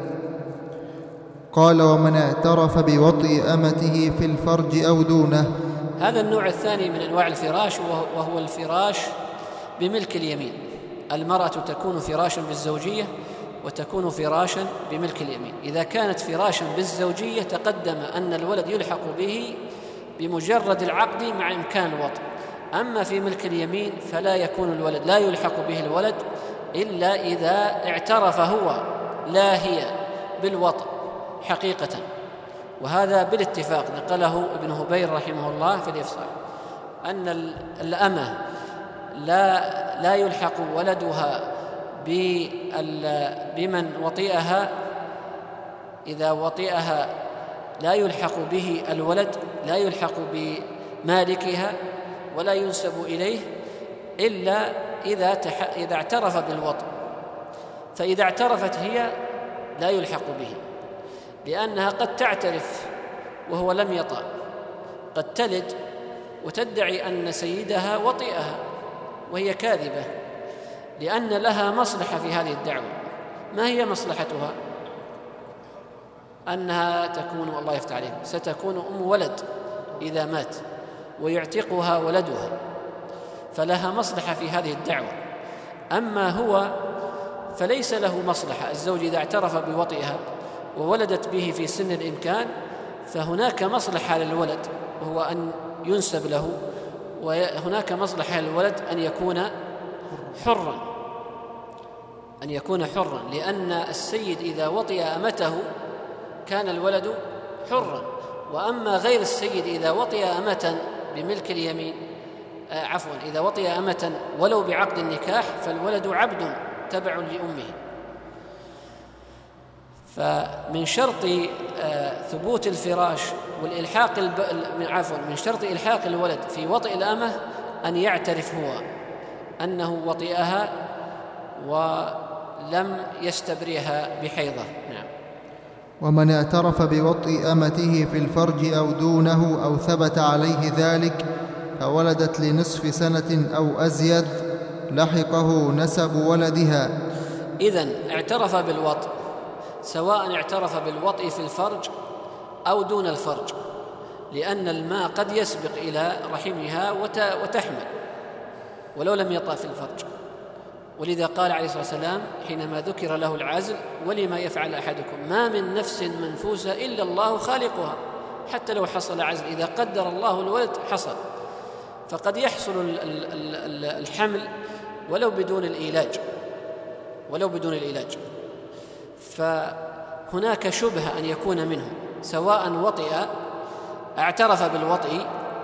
A: قال: ومن اعترف بوطء أمته في الفرج أو دونه.
B: هذا النوع الثاني من أنواع الفراش وهو الفراش بملك اليمين. المرأة تكون فراشا بالزوجية وتكون فراشا بملك اليمين. إذا كانت فراشا بالزوجية تقدم أن الولد يلحق به بمجرد العقد مع إمكان الوطء. أما في ملك اليمين فلا يكون الولد، لا يلحق به الولد إلا إذا اعترف هو لا هي بالوطء حقيقة. وهذا بالاتفاق نقله ابن هبير رحمه الله في الإفصاح، أن الأمة لا يلحق ولدها بمن وطئها، إذا وطئها لا يلحق به الولد، لا يلحق بمالكها ولا ينسب إليه إلا إذا اعترف بالوطء. فإذا اعترفت هي لا يلحق به، لأنها قد تعترف وهو لم يطأ، قد تلد وتدعي أن سيدها وطئها وهي كاذبة، لأن لها مصلحة في هذه الدعوة. ما هي مصلحتها؟ أنها تكون، والله يفتح عليك، ستكون أم ولد إذا مات ويعتقها ولدها، فلها مصلحة في هذه الدعوة. أما هو فليس له مصلحة. الزوج إذا اعترف بوطئها وولدت به في سن الإمكان فهناك مصلحة للولد وهو أن ينسب له، وهناك مصلحة للولد أن يكون حرا، لأن السيد إذا وطئ أمته كان الولد حرا. وأما غير السيد إذا وطئ أمة بملك اليمين، إذا وطئ أمة ولو بعقد النكاح فالولد عبد تبع لأمه. فمن شرط ثبوت الفراش والإلحاق من شرط إلحاق الولد في وطئ الأمة أن يعترف هو أنه وطئها ولم يستبرئها بحيضة. نعم.
A: ومن اعترف بوطئ أمته في الفرج أو دونه أو ثبت عليه ذلك فولدت لنصف سنة أو أزيد لحقه نسب ولدها.
B: إذن اعترف بالوطئ، سواء اعترف بالوطئ في الفرج أو دون الفرج، لأن الماء قد يسبق إلى رحمها وتحمل ولو لم يطأ في الفرج. ولذا قال عليه الصلاة والسلام حينما ذكر له العزل: ولما يفعل أحدكم ما من نفس منفوسة إلا الله خالقها. حتى لو حصل عزل، إذا قدر الله الولد حصل. فقد يحصل الحمل ولو بدون العلاج، فهناك شبهة أن يكون منه، سواء اعترف بالوطئ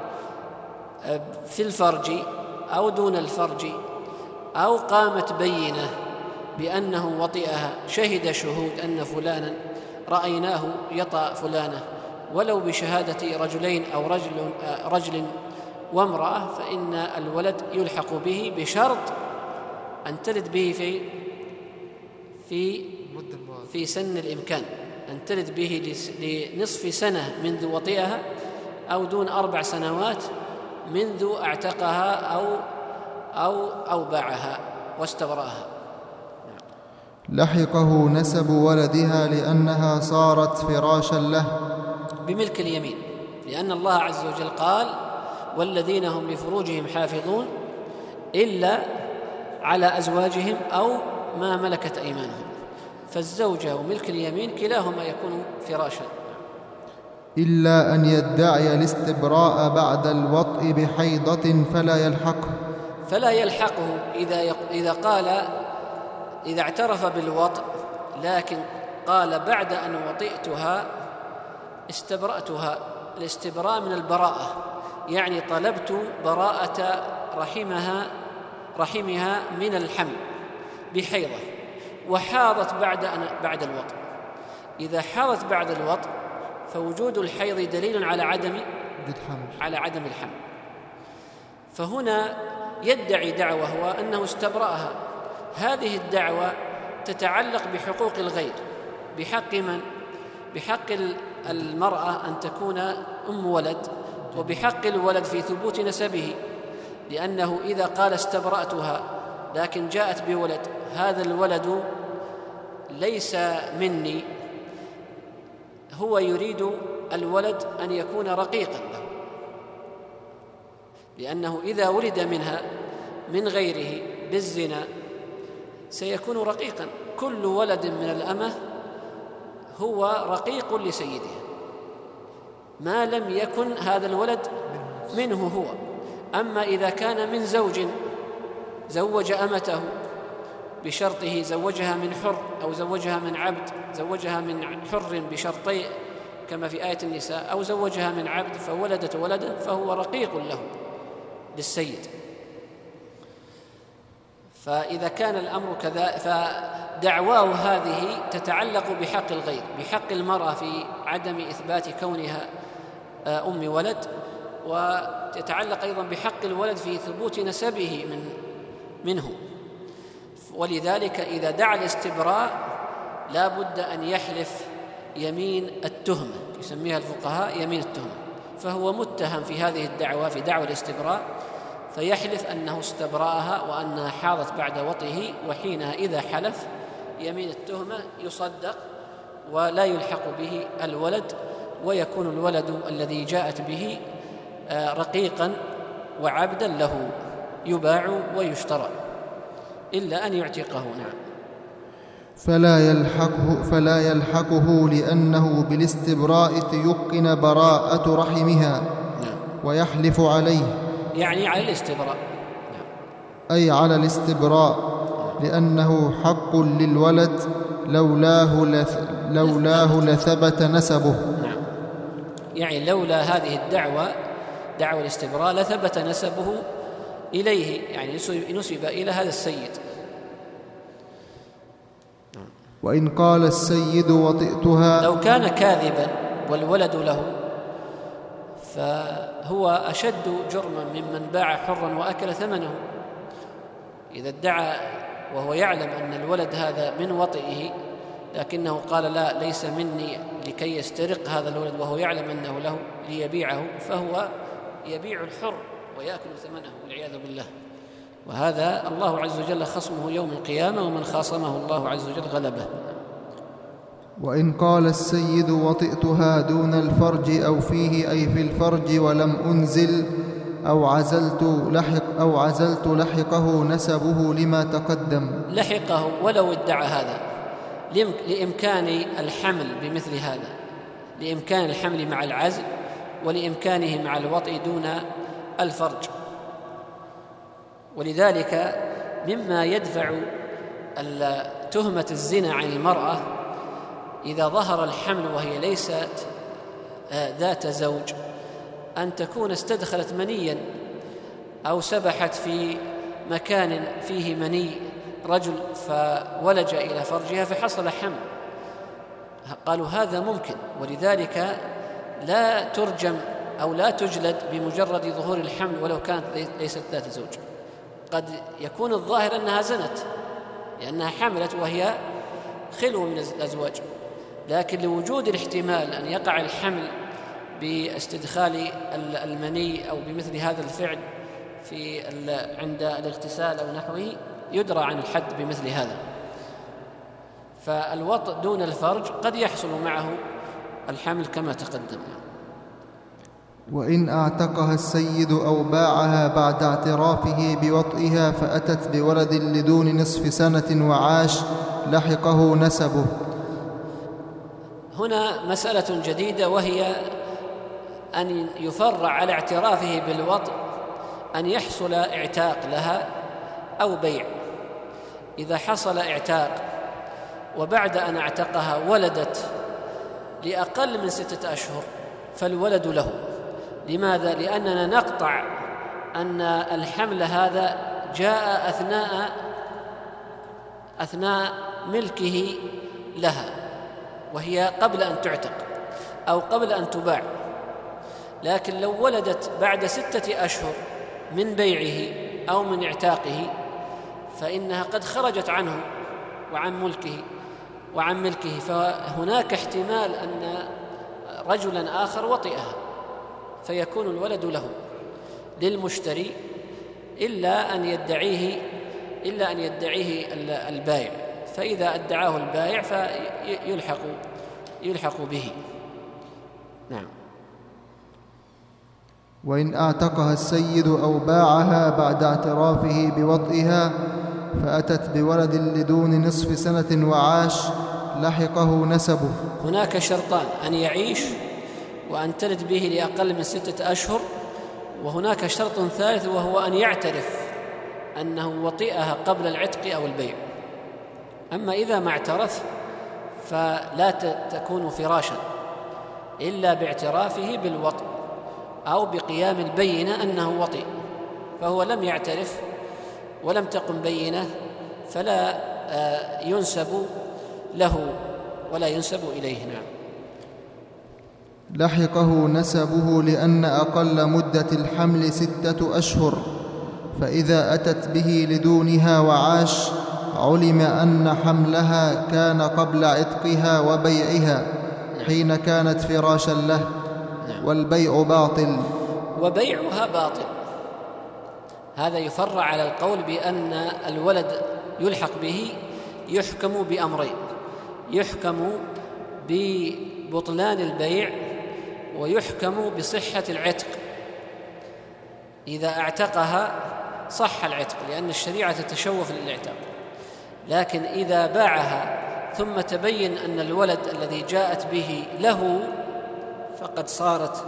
B: في الفرج أو دون الفرج، أو قامت بينة بأنه وطئها، شهد شهود أن فلانا رأيناه يطأ فلانة ولو بشهادة رجلين أو رجل وامرأة، فإن الولد يلحق به بشرط أن تلد به في سن الإمكان، أن تلد به لنصف سنة منذ وطئها أو دون 4 سنوات منذ اعتقها أو باعها واستبرأها.
A: لحقه نسب ولدها لأنها صارت فراشا له
B: بملك اليمين، لأن الله عز وجل قال: والذين هم لفروجهم حافظون إلا على أزواجهم أو ما ملكت أيمانهم. فالزوجة وملك اليمين كلاهما يكون فراشا.
A: إلا أن يدعي الاستبراء بعد الوطء بحيضة فلا يلحقه إذا اعترف بالوطء لكن قال بعد أن وطئتها استبرأتها. الاستبراء من البراءة، يعني طلبت براءة رحمها من الحمل بحيضة، وحاضت بعد الوطء. إذا حاضت بعد الوطء فوجود الحيض دليل على عدم الحمل. فهنا يدعي دعوة هو أنه استبرأها. هذه الدعوة تتعلق بحقوق الغير. بحق من؟ بحق المرأة أن تكون أم ولد، وبحق الولد في ثبوت نسبه، لأنه إذا قال استبرأتها لكن جاءت بولد، هذا الولد ليس مني، هو يريد الولد أن يكون رقيقا له، لأنه إذا ولد منها من غيره بالزنا سيكون رقيقا. كل ولد من الأمة هو رقيق لسيده ما لم يكن هذا الولد منه هو. أما إذا كان من زوج زوج أمته
B: بشرطه زوجها من حر أو زوجها من عبد، زوجها من حر بشرطي كما في آية النساء، أو زوجها من عبد فولدت ولدا فهو رقيق له للسيد. فإذا كان الأمر كذا فدعواه هذه تتعلق بحق الغير، بحق المرأة في عدم إثبات كونها أم ولد، وتتعلق أيضا بحق الولد في ثبوت نسبه منه. ولذلك إذا دعا الاستبراء لا بد أن يحلف يمين التهمة، يسميها الفقهاء يمين التهمة، فهو متهم في هذه الدعوة، في دعوى الاستبراء، فيحلف أنه استبرأها وأنها حاضت بعد وطئه، وحينها إذا حلف يمين التهمة يصدق ولا يلحق به الولد، ويكون الولد الذي جاءت به رقيقا وعبدا له يباع ويشترى إلا أن يعتقه. نعم.
A: فلا يلحقه لأنه بالاستبراء تيقن براءة رحمها.
B: نعم.
A: ويحلف عليه،
B: يعني على الاستبراء. نعم.
A: أي على الاستبراء، لأنه حق للولد، لولاه لثبت نسبه.
B: نعم. يعني لولا هذه الدعوة، دعوة الاستبراء، لثبت نسبه إليه، يعني نسب إلى هذا السيد.
A: وإن قال السيد وطئتها،
B: لو كان كاذبا والولد له فهو أشد جرما ممن باع حرا وأكل ثمنه. إذا ادعى وهو يعلم أن الولد هذا من وطئه لكنه قال لا ليس مني لكي يسترق هذا الولد وهو يعلم أنه له ليبيعه، فهو يبيع الحر ويأكل ثمنه والعياذ بالله. وهذا الله عز وجل خصمه يوم القيامة، ومن خاصمه الله عز وجل غلبه.
A: وإن قال السيد وطئتها دون الفرج أو فيه أي في الفرج ولم أنزل أو عزلت لحقه نسبه لما تقدم.
B: لحقه ولو ادعى هذا لإمكان الحمل بمثل هذا، لإمكان الحمل مع العزل ولإمكانه مع الوطئ دون الفرج. ولذلك مما يدفع تهمة الزنا عن المرأة إذا ظهر الحمل وهي ليست ذات زوج أن تكون استدخلت منيا أو سبحت في مكان فيه مني رجل فولج إلى فرجها فحصل حمل. قالوا هذا ممكن، ولذلك لا ترجم أو لا تجلد بمجرد ظهور الحمل ولو كانت ليست ذات زوج. قد يكون الظاهر أنها زنت لأنها حملت وهي خلو من الأزواج، لكن لوجود الاحتمال أن يقع الحمل باستدخال المني أو بمثل هذا الفعل عند الاغتسال أو نحوه يدرى عن الحد بمثل هذا. فالوطء دون الفرج قد يحصل معه الحمل كما تقدم.
A: وإن اعتقها السيد أو باعها بعد اعترافه بوطئها فأتت بولد لدون نصف سنة وعاش لحقه نسبه.
B: هنا مسألة جديدة، وهي أن يفرع على اعترافه بالوطء أن يحصل اعتاق لها أو بيع. إذا حصل اعتاق وبعد أن اعتقها ولدت لأقل من 6 أشهر فالولد له. لماذا؟ لأننا نقطع أن الحمل هذا جاء أثناء ملكه لها وهي قبل أن تعتق أو قبل أن تباع. لكن لو ولدت بعد 6 أشهر من بيعه أو من اعتاقه فإنها قد خرجت عنه وعن ملكه، فهناك احتمال أن رجلا آخر وطئها فيكون الولد له للمشتري إلا أن يدعيه البائع، فإذا ادعاه البائع فيلحق به. نعم.
A: وإن اعتقها السيد أو باعها بعد اعترافه بوطئها فأتت بولد لدون نصف سنة وعاش لحقه نسبه.
B: هناك شرطان: أن يعيش وأن تلد به لأقل من 6 أشهر، وهناك شرط ثالث وهو أن يعترف أنه وطئها قبل العتق أو البيع. أما إذا ما اعترف فلا تكون فراشا إلا باعترافه بالوطء أو بقيام البينة أنه وطئ، فهو لم يعترف ولم تقم بينة فلا ينسب له ولا ينسب إليه. نعم.
A: لحقه نسبه لأن أقل مدة الحمل 6 أشهر، فإذا أتت به لدونها وعاش علم أن حملها كان قبل عتقها وبيعها حين كانت فراشا له، والبيع باطل.
B: وبيعها باطل، هذا يفرع على القول بأن الولد يلحق به يحكم بأمرين: يحكم ببطلان البيع ويحكم بصحة العتق. إذا اعتقها صح العتق لأن الشريعة تتشوف للاعتاق، لكن إذا باعها ثم تبين أن الولد الذي جاءت به له فقد صارت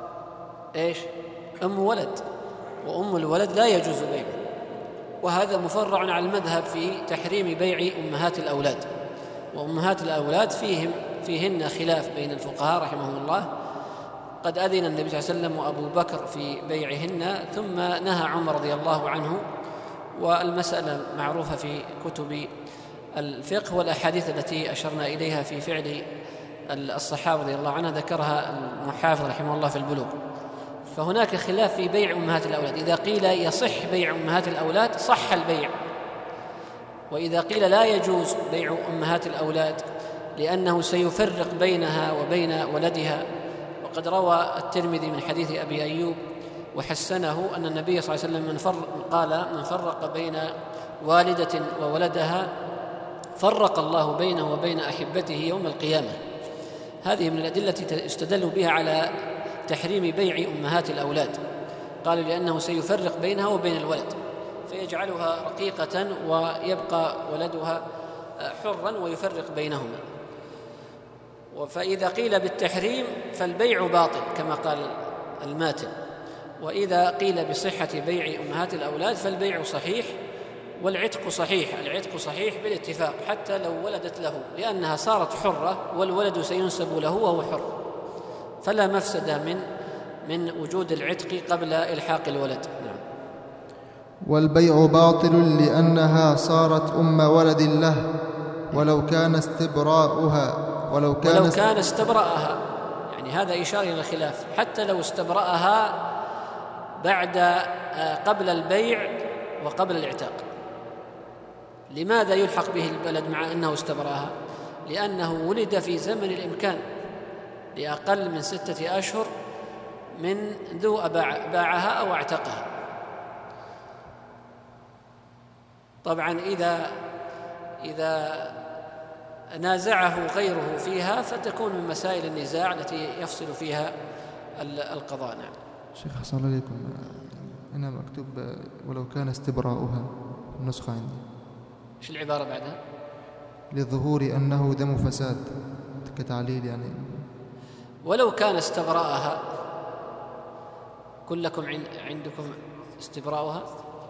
B: أم ولد، وأم الولد لا يجوز بيعه. وهذا مفرع على المذهب في تحريم بيع أمهات الأولاد، وأمهات الأولاد فيهن خلاف بين الفقهاء رحمهم الله. قد أذن النبي صلى الله عليه وسلم وأبو بكر في بيعهن، ثم نهى عمر رضي الله عنه، والمسألة معروفة في كتب الفقه والأحاديث التي أشرنا إليها في فعل الصحابة رضي الله عنها ذكرها المحافظ رحمه الله في البلوغ. فهناك خلاف في بيع أمهات الأولاد، إذا قيل يصح بيع أمهات الأولاد صح البيع، وإذا قيل لا يجوز بيع أمهات الأولاد لأنه سيفرق بينها وبين ولدها. وقد روى الترمذي من حديث أبي أيوب وحسنه أن النبي صلى الله عليه وسلم قال: من فرق بين والدة وولدها فرق الله بينه وبين أحبته يوم القيامة. هذه من الأدلة التي يستدل بها على تحريم بيع أمهات الأولاد، قالوا لأنه سيفرق بينها وبين الولد فيجعلها رقيقة ويبقى ولدها حرا ويفرق بينهما. فإذا قيل بالتحريم فالبيع باطل كما قال الماتن، وإذا قيل بصحة بيع أمهات الأولاد فالبيع صحيح والعتق صحيح. العتق صحيح بالاتفاق حتى لو ولدت له، لأنها صارت حرة والولد سينسب له وهو حر، فلا مفسدة من وجود العتق قبل إلحاق الولد. نعم.
A: والبيع باطل لأنها صارت أم ولد له ولو كان استبراءها يعني هذا إشارة إلى الخلاف، حتى لو استبرأها قبل البيع وقبل الاعتاق. لماذا يلحق به الولد مع أنه استبرأها؟ لأنه ولد في زمن الإمكان لأقل من 6 أشهر من ذو باعها أو اعتقها. طبعا إذا نازعه غيره فيها فتكون من مسائل النزاع التي يفصل فيها القضاء. نعم. شيخ حسن الله عليكم، هنا مكتوب ولو كان استبراؤها، النسخة عندي
B: ايش العبارة بعدها؟
A: لظهور أنه دم فساد كتعليل يعني.
B: ولو كان استبراءها، كلكم عندكم استبراؤها؟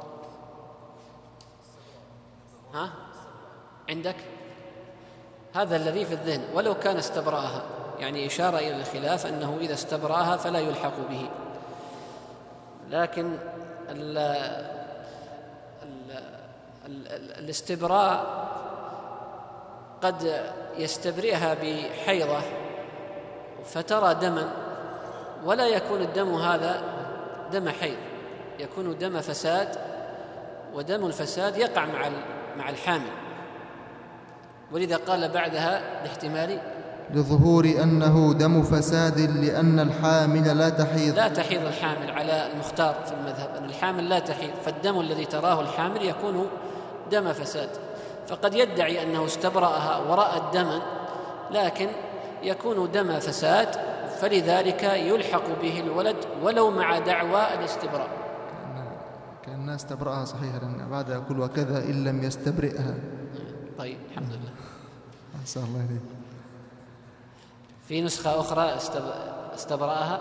B: ها؟ عندك؟ هذا الذي في الذهن، ولو كان استبراءها، يعني إشارة إلى الخلاف أنه إذا استبراءها فلا يلحق به. لكن الاستبراء قد يستبرئها بحيضة فترى دما ولا يكون الدم هذا دم حيض، يكون دم فساد، ودم الفساد يقع مع الحامل، ولذا قال بعدها الاحتمالي
A: لظهور أنه دم فساد لأن الحامل لا تحيض
B: الحامل على المختار في المذهب أن الحامل لا تحيض، فالدم الذي تراه الحامل يكون دم فساد. فقد يدعي أنه استبرأها ورأى الدم لكن يكون دم فساد، فلذلك يلحق به الولد ولو مع دعوى الاستبراء.
A: كأنها استبرأها صحيحا، لأن بعد يقول وكذا إن لم يستبرئها.
B: طيب الحمد لله.
A: أحسن الله إليك.
B: في نسخة أخرى استبرأها،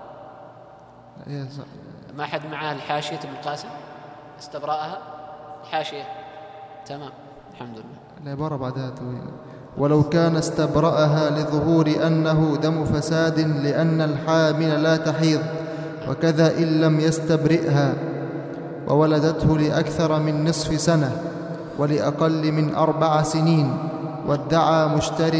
B: ما حد معها الحاشية ابن القاسم استبرأها الحاشية. تمام الحمد لله.
A: العبارة بعدها طويلة. ولو كان استبرأها لظهور أنه دم فساد لأن الحامل لا تحيض، وكذا إن لم يستبرئها وولدته لأكثر من نصف سنة ولأقل من 4 سنين، وادعى مشتر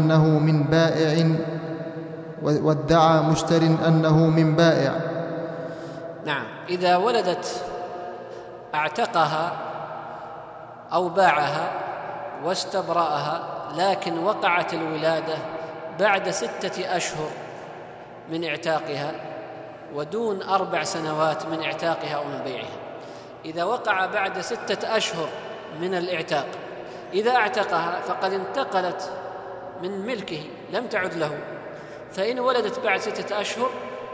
A: أنه من بائع.
B: نعم، إذا ولدت اعتقها أو باعها واستبرأها، لكن وقعت الولادة بعد 6 أشهر من اعتاقها ودون 4 سنوات من اعتاقها أو من بيعها. إذا وقع بعد 6 أشهر من الاعتاق، إذا اعتقها فقد انتقلت من ملكه، لم تعد له. فإن ولدت بعد 6 أشهر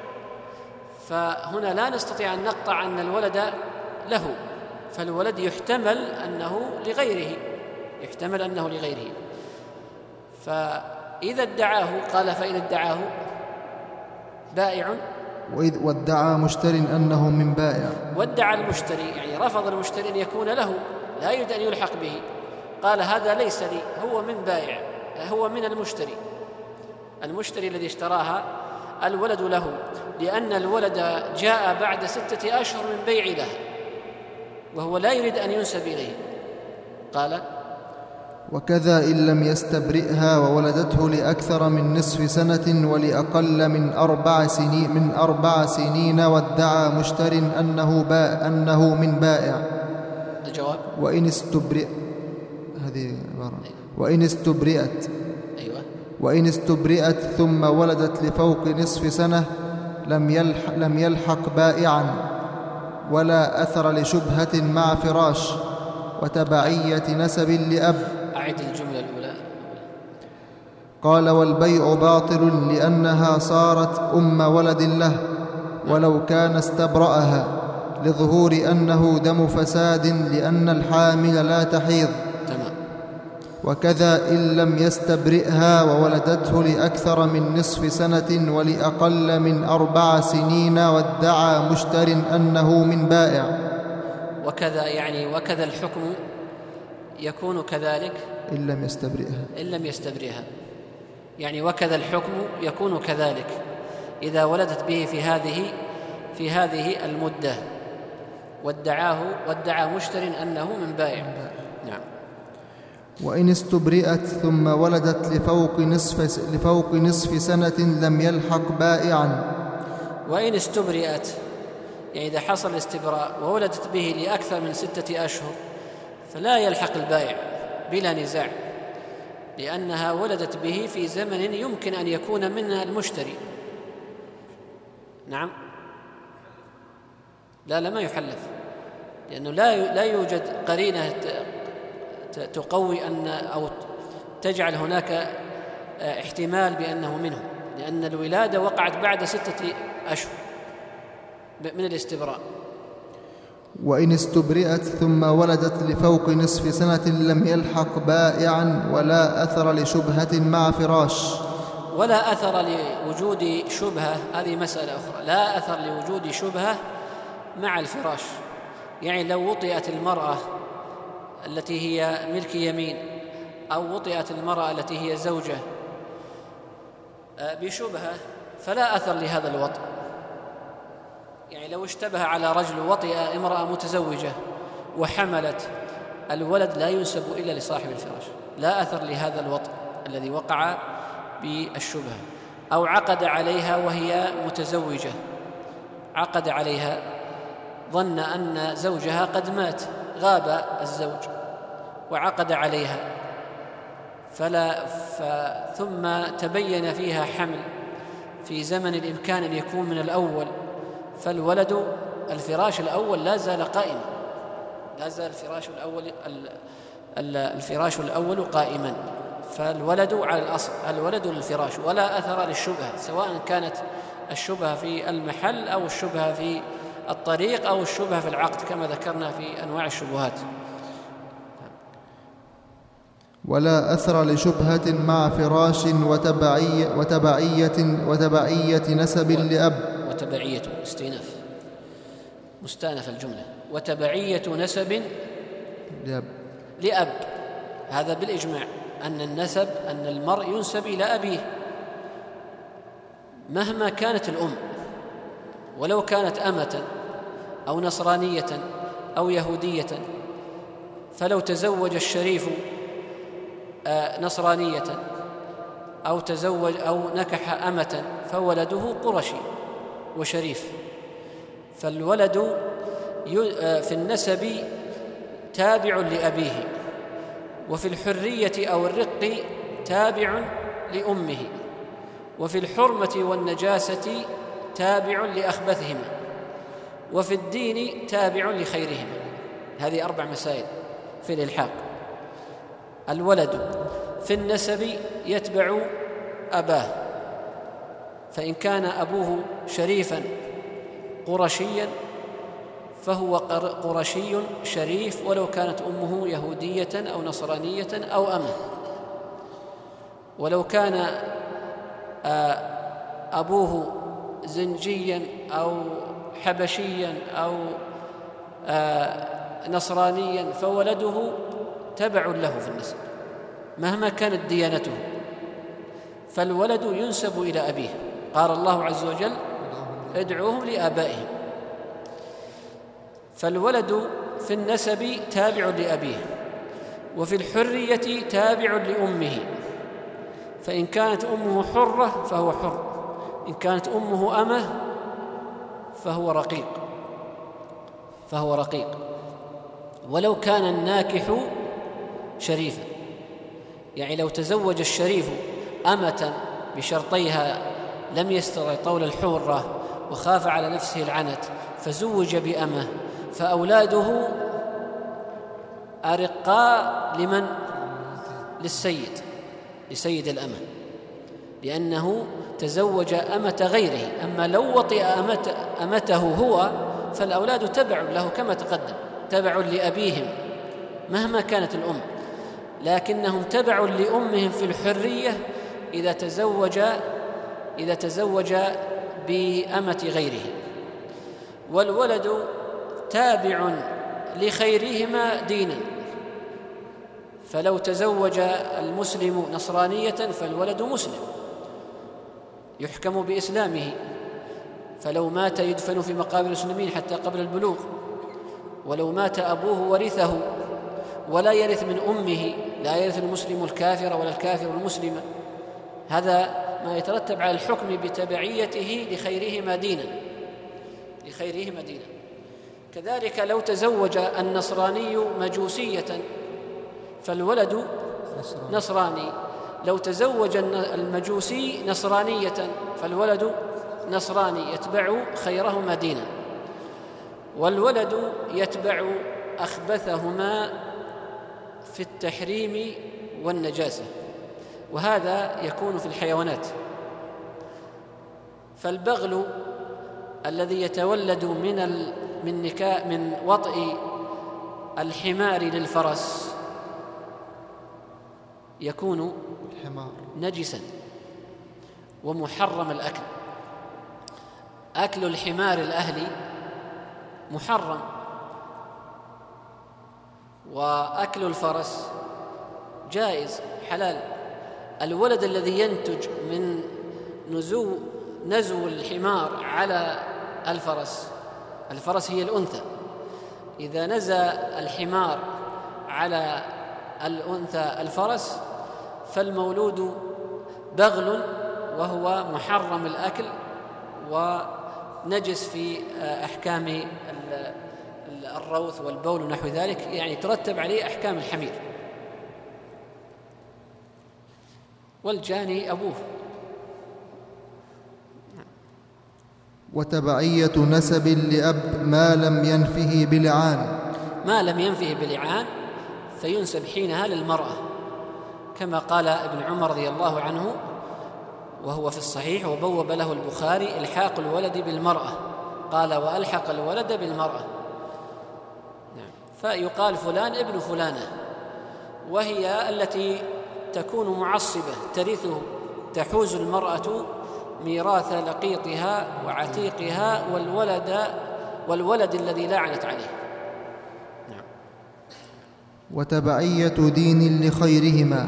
B: فهنا لا نستطيع أن نقطع أن الولد له، فالولد يحتمل أنه لغيره. فإذا ادعاه قال فإن ادعاه بائع،
A: وادعى مشتر أنه من بائع،
B: وادعى المشتري يعني رفض المشتري أن يكون له، لا يريد أن يلحق به، قال هذا ليس لي، هو من بائع، هو من المشتري الذي اشتراها الولد له، لأن الولد جاء بعد 6 أشهر من بيع له وهو لا يريد أن ينسب إليه. قال
A: وكذا إن لم يستبرئها وولدته لأكثر من نصف سنة ولأقل من 4 سنين وادعى مشتر أنه من بائع.
B: الجواب
A: وإن استبرئت ثم ولدت لفوق نصف سنة لم يلحق بائعا، ولا أثر لشبهة مع فراش وتبعية نسب لأب.
B: أعد الجملة الأولى.
A: قال والبيع باطل لأنها صارت أم ولد له ولو كان استبرأها لظهور أنه دم فساد لأن الحامل لا تحيض. وكذا إن لم يستبرئها وولدته لأكثر من نصف سنة ولأقل من 4 سنين وادعى مشتر أنه من بائع.
B: وكذا الحكم يكون كذلك
A: إن لم يستبرئها
B: يعني وكذا الحكم يكون كذلك إذا ولدت به في هذه المدة وادعى مشتر أنه من بائع. نعم.
A: وإن استبرئت ثم ولدت لفوق نصف سنة لم يلحق بائعا.
B: وإن استبرئت يعني إذا حصل الاستبراء وولدت به لأكثر من 6 أشهر فلا يلحق البائع بلا نزاع، لأنها ولدت به في زمن يمكن أن يكون منها المشتري. نعم. لا ما يحلف، لأنه لا يوجد قرينة تقوي أو تجعل هناك احتمال بأنه منه، لأن الولادة وقعت بعد 6 أشهر من الاستبراء.
A: وإن استبرئت ثم ولدت لفوق نصف سنة لم يلحق بائعا، ولا أثر لشبهة مع فراش.
B: ولا أثر لوجود شبهة، هذه مسألة أخرى. لا أثر لوجود شبهة مع الفراش، يعني لو وطئت المرأة التي هي ملك يمين أو وطئت المرأة التي هي زوجة بشبهة فلا أثر لهذا الوطء. يعني لو اشتبه على رجل وطئ امرأة متزوجة وحملت، الولد لا ينسب إلا لصاحب الفراش، لا أثر لهذا الوطء الذي وقع بالشبهة. أو عقد عليها وهي متزوجة، عقد عليها ظن أن زوجها قد مات، غاب الزوج وعقد عليها ثم تبين فيها حمل في زمن الإمكان أن يكون من الأول، فالولد الفراش الأول لا زال قائما، لا زال الفراش الأول قائما، فالولد على الأصل الولد للفراش، ولا أثر للشبهة، سواء كانت الشبهة في المحل أو الشبهة في الطريق أو الشبهة في العقد كما ذكرنا في أنواع الشبهات.
A: ولا أثر لشبهة مع فراش وتبعية نسب لأب.
B: وتبعية استئناف مستأنف الجملة، وتبعية نسب لأب هذا بالإجماع أن النسب أن المرء ينسب إلى أبيه مهما كانت الأم، ولو كانت أمة أو نصرانية أو يهودية. فلو تزوج الشريف نصرانية أو تزوج أو نكح أمة فولده قرشي وشريف، فالولد في النسب تابع لأبيه، وفي الحرية أو الرق تابع لأمه، وفي الحرمة والنجاسة تابع لأخبثهما، وفي الدين تابع لخيرهما. هذه 4 مسائل في الإلحاق. الولد في النسب يتبع أباه، فإن كان أبوه شريفا قرشيا فهو قرشي شريف ولو كانت أمه يهودية أو نصرانية أو أمة. ولو كان أبوه زنجيا أو حبشيا أو نصرانيا فولده تبع له في النسب مهما كانت ديانته، فالولد ينسب إلى أبيه. قال الله عز وجل: ادعوهم لآبائهم. فالولد في النسب تابع لأبيه، وفي الحرية تابع لأمه، فإن كانت أمه حرة فهو حر، إن كانت أمه أمة فهو رقيق. ولو كان الناكح شريفا، يعني لو تزوج الشريف أمة بشرطيها لم يستطع طول الحرة وخاف على نفسه العنت فزوج بأمة، فأولاده أرقاء لمن؟ لسيد الأمة، لأنه تزوج أمة غيره. أما لو وطئ أمته هو فالأولاد تبع له كما تقدم، تبع لأبيهم مهما كانت الأم، لكنهم تبع لأمهم في الحرية إذا تزوج بأمة غيره. والولد تابع لخيرهما دينا، فلو تزوج المسلم نصرانية فالولد مسلم يحكم بإسلامه، فلو مات يدفن في مقابر المسلمين حتى قبل البلوغ. ولو مات أبوه ورثه ولا يرث من أمه، لا يرث المسلم الكافر ولا الكافر المسلم. هذا ما يترتب على الحكم بتبعيته لخيرهما دينا. كذلك لو تزوج النصراني مجوسية فالولد نصراني، لو تزوج المجوسي نصرانية فالولد نصراني يتبع خيرهما دينا. والولد يتبع أخبثهما في التحريم والنجاسة، وهذا يكون في الحيوانات. فالبغل الذي يتولد من وطئ الحمار للفرس يكون نجسا ومحرم الأكل. أكل الحمار الأهلي محرم، وأكل الفرس جائز حلال. الولد الذي ينتج من نزو الحمار على الفرس هي الأنثى. إذا نزى الحمار على الأنثى الفرس فالمولود بغل، وهو محرم الأكل ونجس في أحكام الروث والبول ونحو ذلك، يعني ترتب عليه أحكام الحمير. والجاني أبوه.
A: وتبعية نسب لأب ما لم ينفه بلعان
B: فينسب حينها للمرأة، كما قال ابن عمر رضي الله عنه وهو في الصحيح، وبوب له البخاري إلحاق الولد بالمرأة، قال: وألحق الولد بالمرأة. فيقال فلان ابن فلانة، وهي التي تكون معصبة ترثه، تحوز المرأة ميراث لقيطها وعتيقها والولد الذي لعنت عليه.
A: وتبعية دين لخيرهما.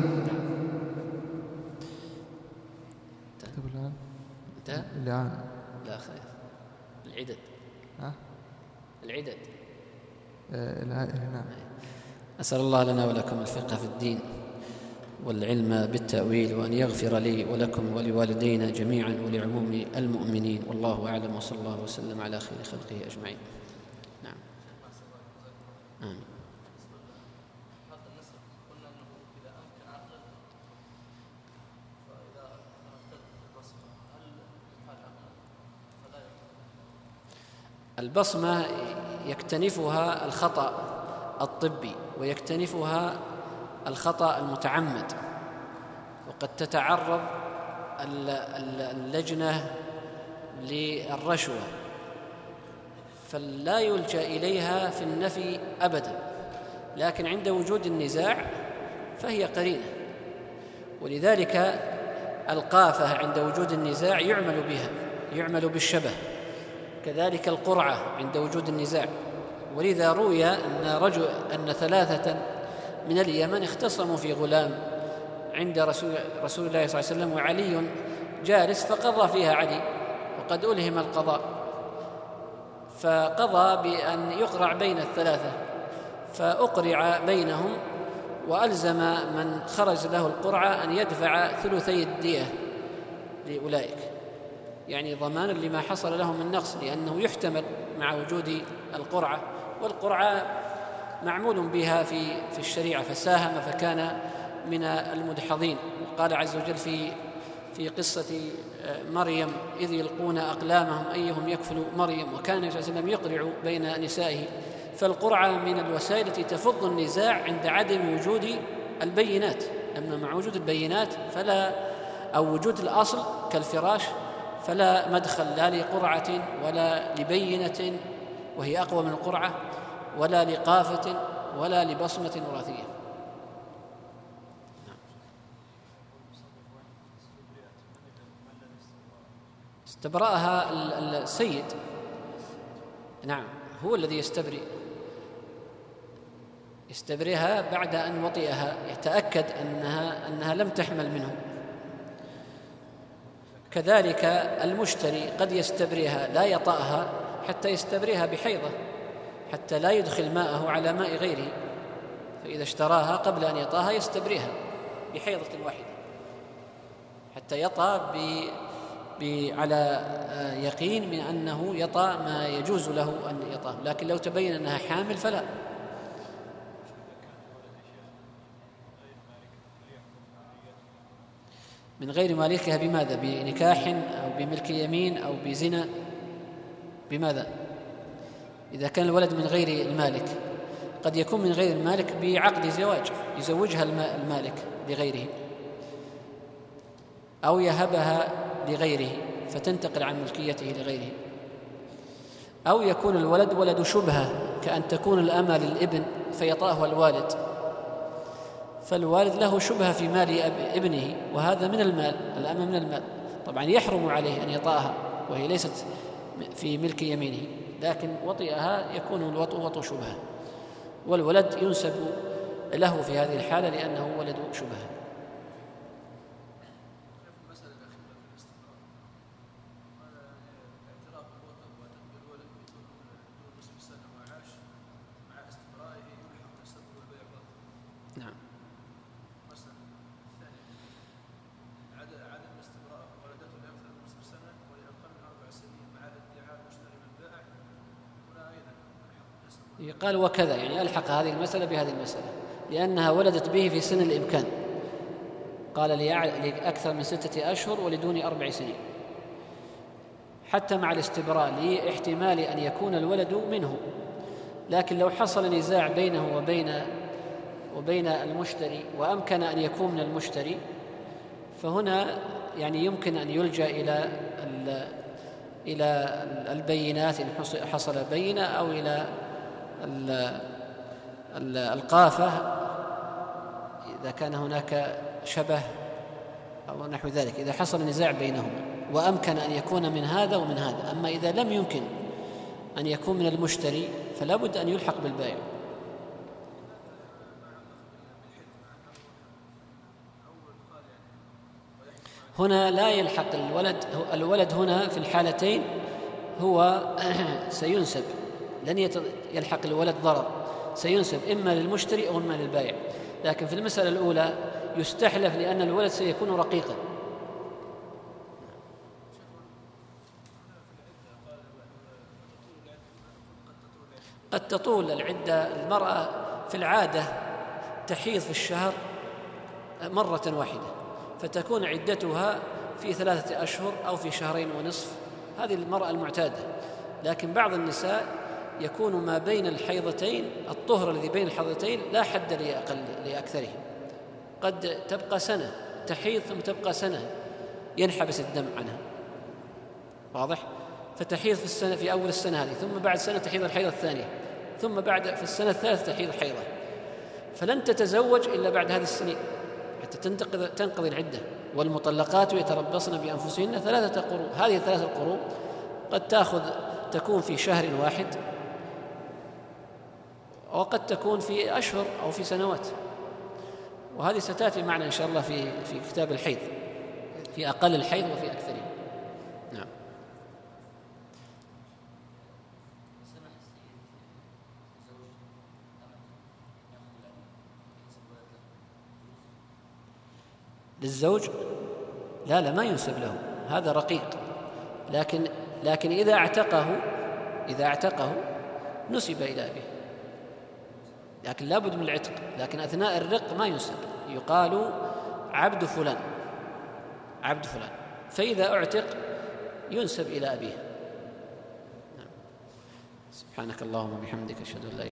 B: انتهى؟
A: اللعان.
B: لا خير. العدد. العدد.
A: نعم.
B: أسأل الله لنا ولكم الفقه في الدين والعلم بالتأويل، وأن يغفر لي ولكم ولوالدينا جميعا ولعموم المؤمنين، والله أعلم، وصلى الله وسلم على خير خلقه أجمعين. نعم. آمين. البصمة يكتنفها الخطأ الطبي ويكتنفها الخطأ المتعمد، وقد تتعرض اللجنة للرشوة، فلا يلجأ إليها في النفي أبدا، لكن عند وجود النزاع فهي قرينة، ولذلك القافة عند وجود النزاع يعمل بها، يعمل بالشبه، كذلك القرعة عند وجود النزاع. ولذا روي أن 3 من اليمن اختصموا في غلام عند رسول الله صلى الله عليه وسلم، وعلي جالس فقضى فيها علي وقد ألهم القضاء، فقضى بأن يقرع بين 3، فأقرع بينهم، وألزم من خرج له القرعة أن يدفع 3 الدية لأولئك، يعني ضمانا لما حصل لهم من نقص، لأنه يحتمل مع وجود القرعة، والقرعة معمول بها في الشريعة، فساهم فكان من المدحضين. قال عز وجل في قصة مريم: إذ يلقون أقلامهم أيهم يكفل مريم، وكان النبي صلى الله عليه وسلم يقرع بين نسائه. فالقرعة من الوسائل التي تفض النزاع عند عدم وجود البينات، أما مع وجود البينات أو وجود الأصل كالفراش فلا مدخل لا لقرعة ولا لبينة وهي أقوى من القرعة، ولا لقافة ولا لبصمة وراثية. استبرأها السيد، نعم، هو الذي يستبرئها بعد أن وطئها، يتأكد أنها لم تحمل منه. كذلك المشتري قد يستبرئها لا يطأها حتى يستبرئها بحيضة، حتى لا يدخل ماءه على ماء غيره، فإذا اشتراها قبل أن يطأها يستبرئها بحيضة واحدة حتى يطأ على يقين من أنه يطأ ما يجوز له أن يطأ، لكن لو تبين أنها حامل فلا. من غير مالكها بماذا؟ بنكاح أو بملك يمين أو بزنا؟ بماذا؟ إذا كان الولد من غير المالك، قد يكون من غير المالك بعقد زواج يزوجها المالك لغيره، أو يهبها لغيره فتنتقل عن ملكيته لغيره، أو يكون الولد ولد شبهة، كأن تكون الأمة للابن فيطأها الوالد، فالوالد له شبهة في مال ابنه، وهذا من المال، الأمة من المال، طبعا يحرم عليه أن يطأها وهي ليست في ملك يمينه، لكن وطئها يكون الوطء وطء شبهة، والولد ينسب له في هذه الحالة لأنه ولد شبهة. نعم. قال وكذا، يعني ألحق هذه المسألة بهذه المسألة، لأنها ولدت به في سن الإمكان، قال لأكثر من 6 أشهر ولدون 4 سنين، حتى مع الاستبراء لاحتمال أن يكون الولد منه، لكن لو حصل نزاع بينه وبين المشتري وأمكن أن يكون من المشتري، فهنا يعني يمكن أن يلجأ إلى البينات إن حصل بينة، أو إلى القافة إذا كان هناك شبه أو نحو ذلك، إذا حصل نزاع بينهما وأمكن أن يكون من هذا ومن هذا. أما إذا لم يمكن أن يكون من المشتري فلا بد أن يلحق بالبائع. هنا لا يلحق الولد هنا في الحالتين هو سينسب، لن يلحق الولد ضرر، سينسب إما للمشتري أو إما للبائع. لكن في المسألة الأولى يستحلف لأن الولد سيكون رقيقا. قد تطول العدة. المرأة في العادة تحيض في الشهر مرة واحدة، فتكون عدتها في 3 أشهر أو في 2.5 شهر، هذه المرأة المعتادة. لكن بعض النساء يكون ما بين الحيضتين، الطهر الذي بين الحيضتين لا حد لأكثره، قد تبقى سنة تحيض ثم تبقى سنة ينحبس الدم عنها، واضح؟ فتحيض في أول السنة هذه، ثم بعد سنة تحيض الحيضة الثانية، ثم في السنة الثالثة تحيض الحيضة، فلن تتزوج إلا بعد هذه السنين حتى تنقضي العدة. والمطلقات يتربصن بأنفسهن 3 قروء. هذه 3 قروء قد تكون في شهر واحد، وقد تكون في أشهر أو في سنوات، وهذه ستأتي معنا إن شاء الله في كتاب الحيض، في أقل الحيض وفي أكثره. نعم. للزوج لا ما ينسب له، هذا رقيق، لكن إذا اعتقه نسب إلى أبيه، لكن لا بد من العتق. لكن أثناء الرق ما ينسب، يقال عبد فلان، فإذا اعتق ينسب إلى أبيه. سبحانك اللهم وبحمدك، أشهد أن لا إله إلا أنت.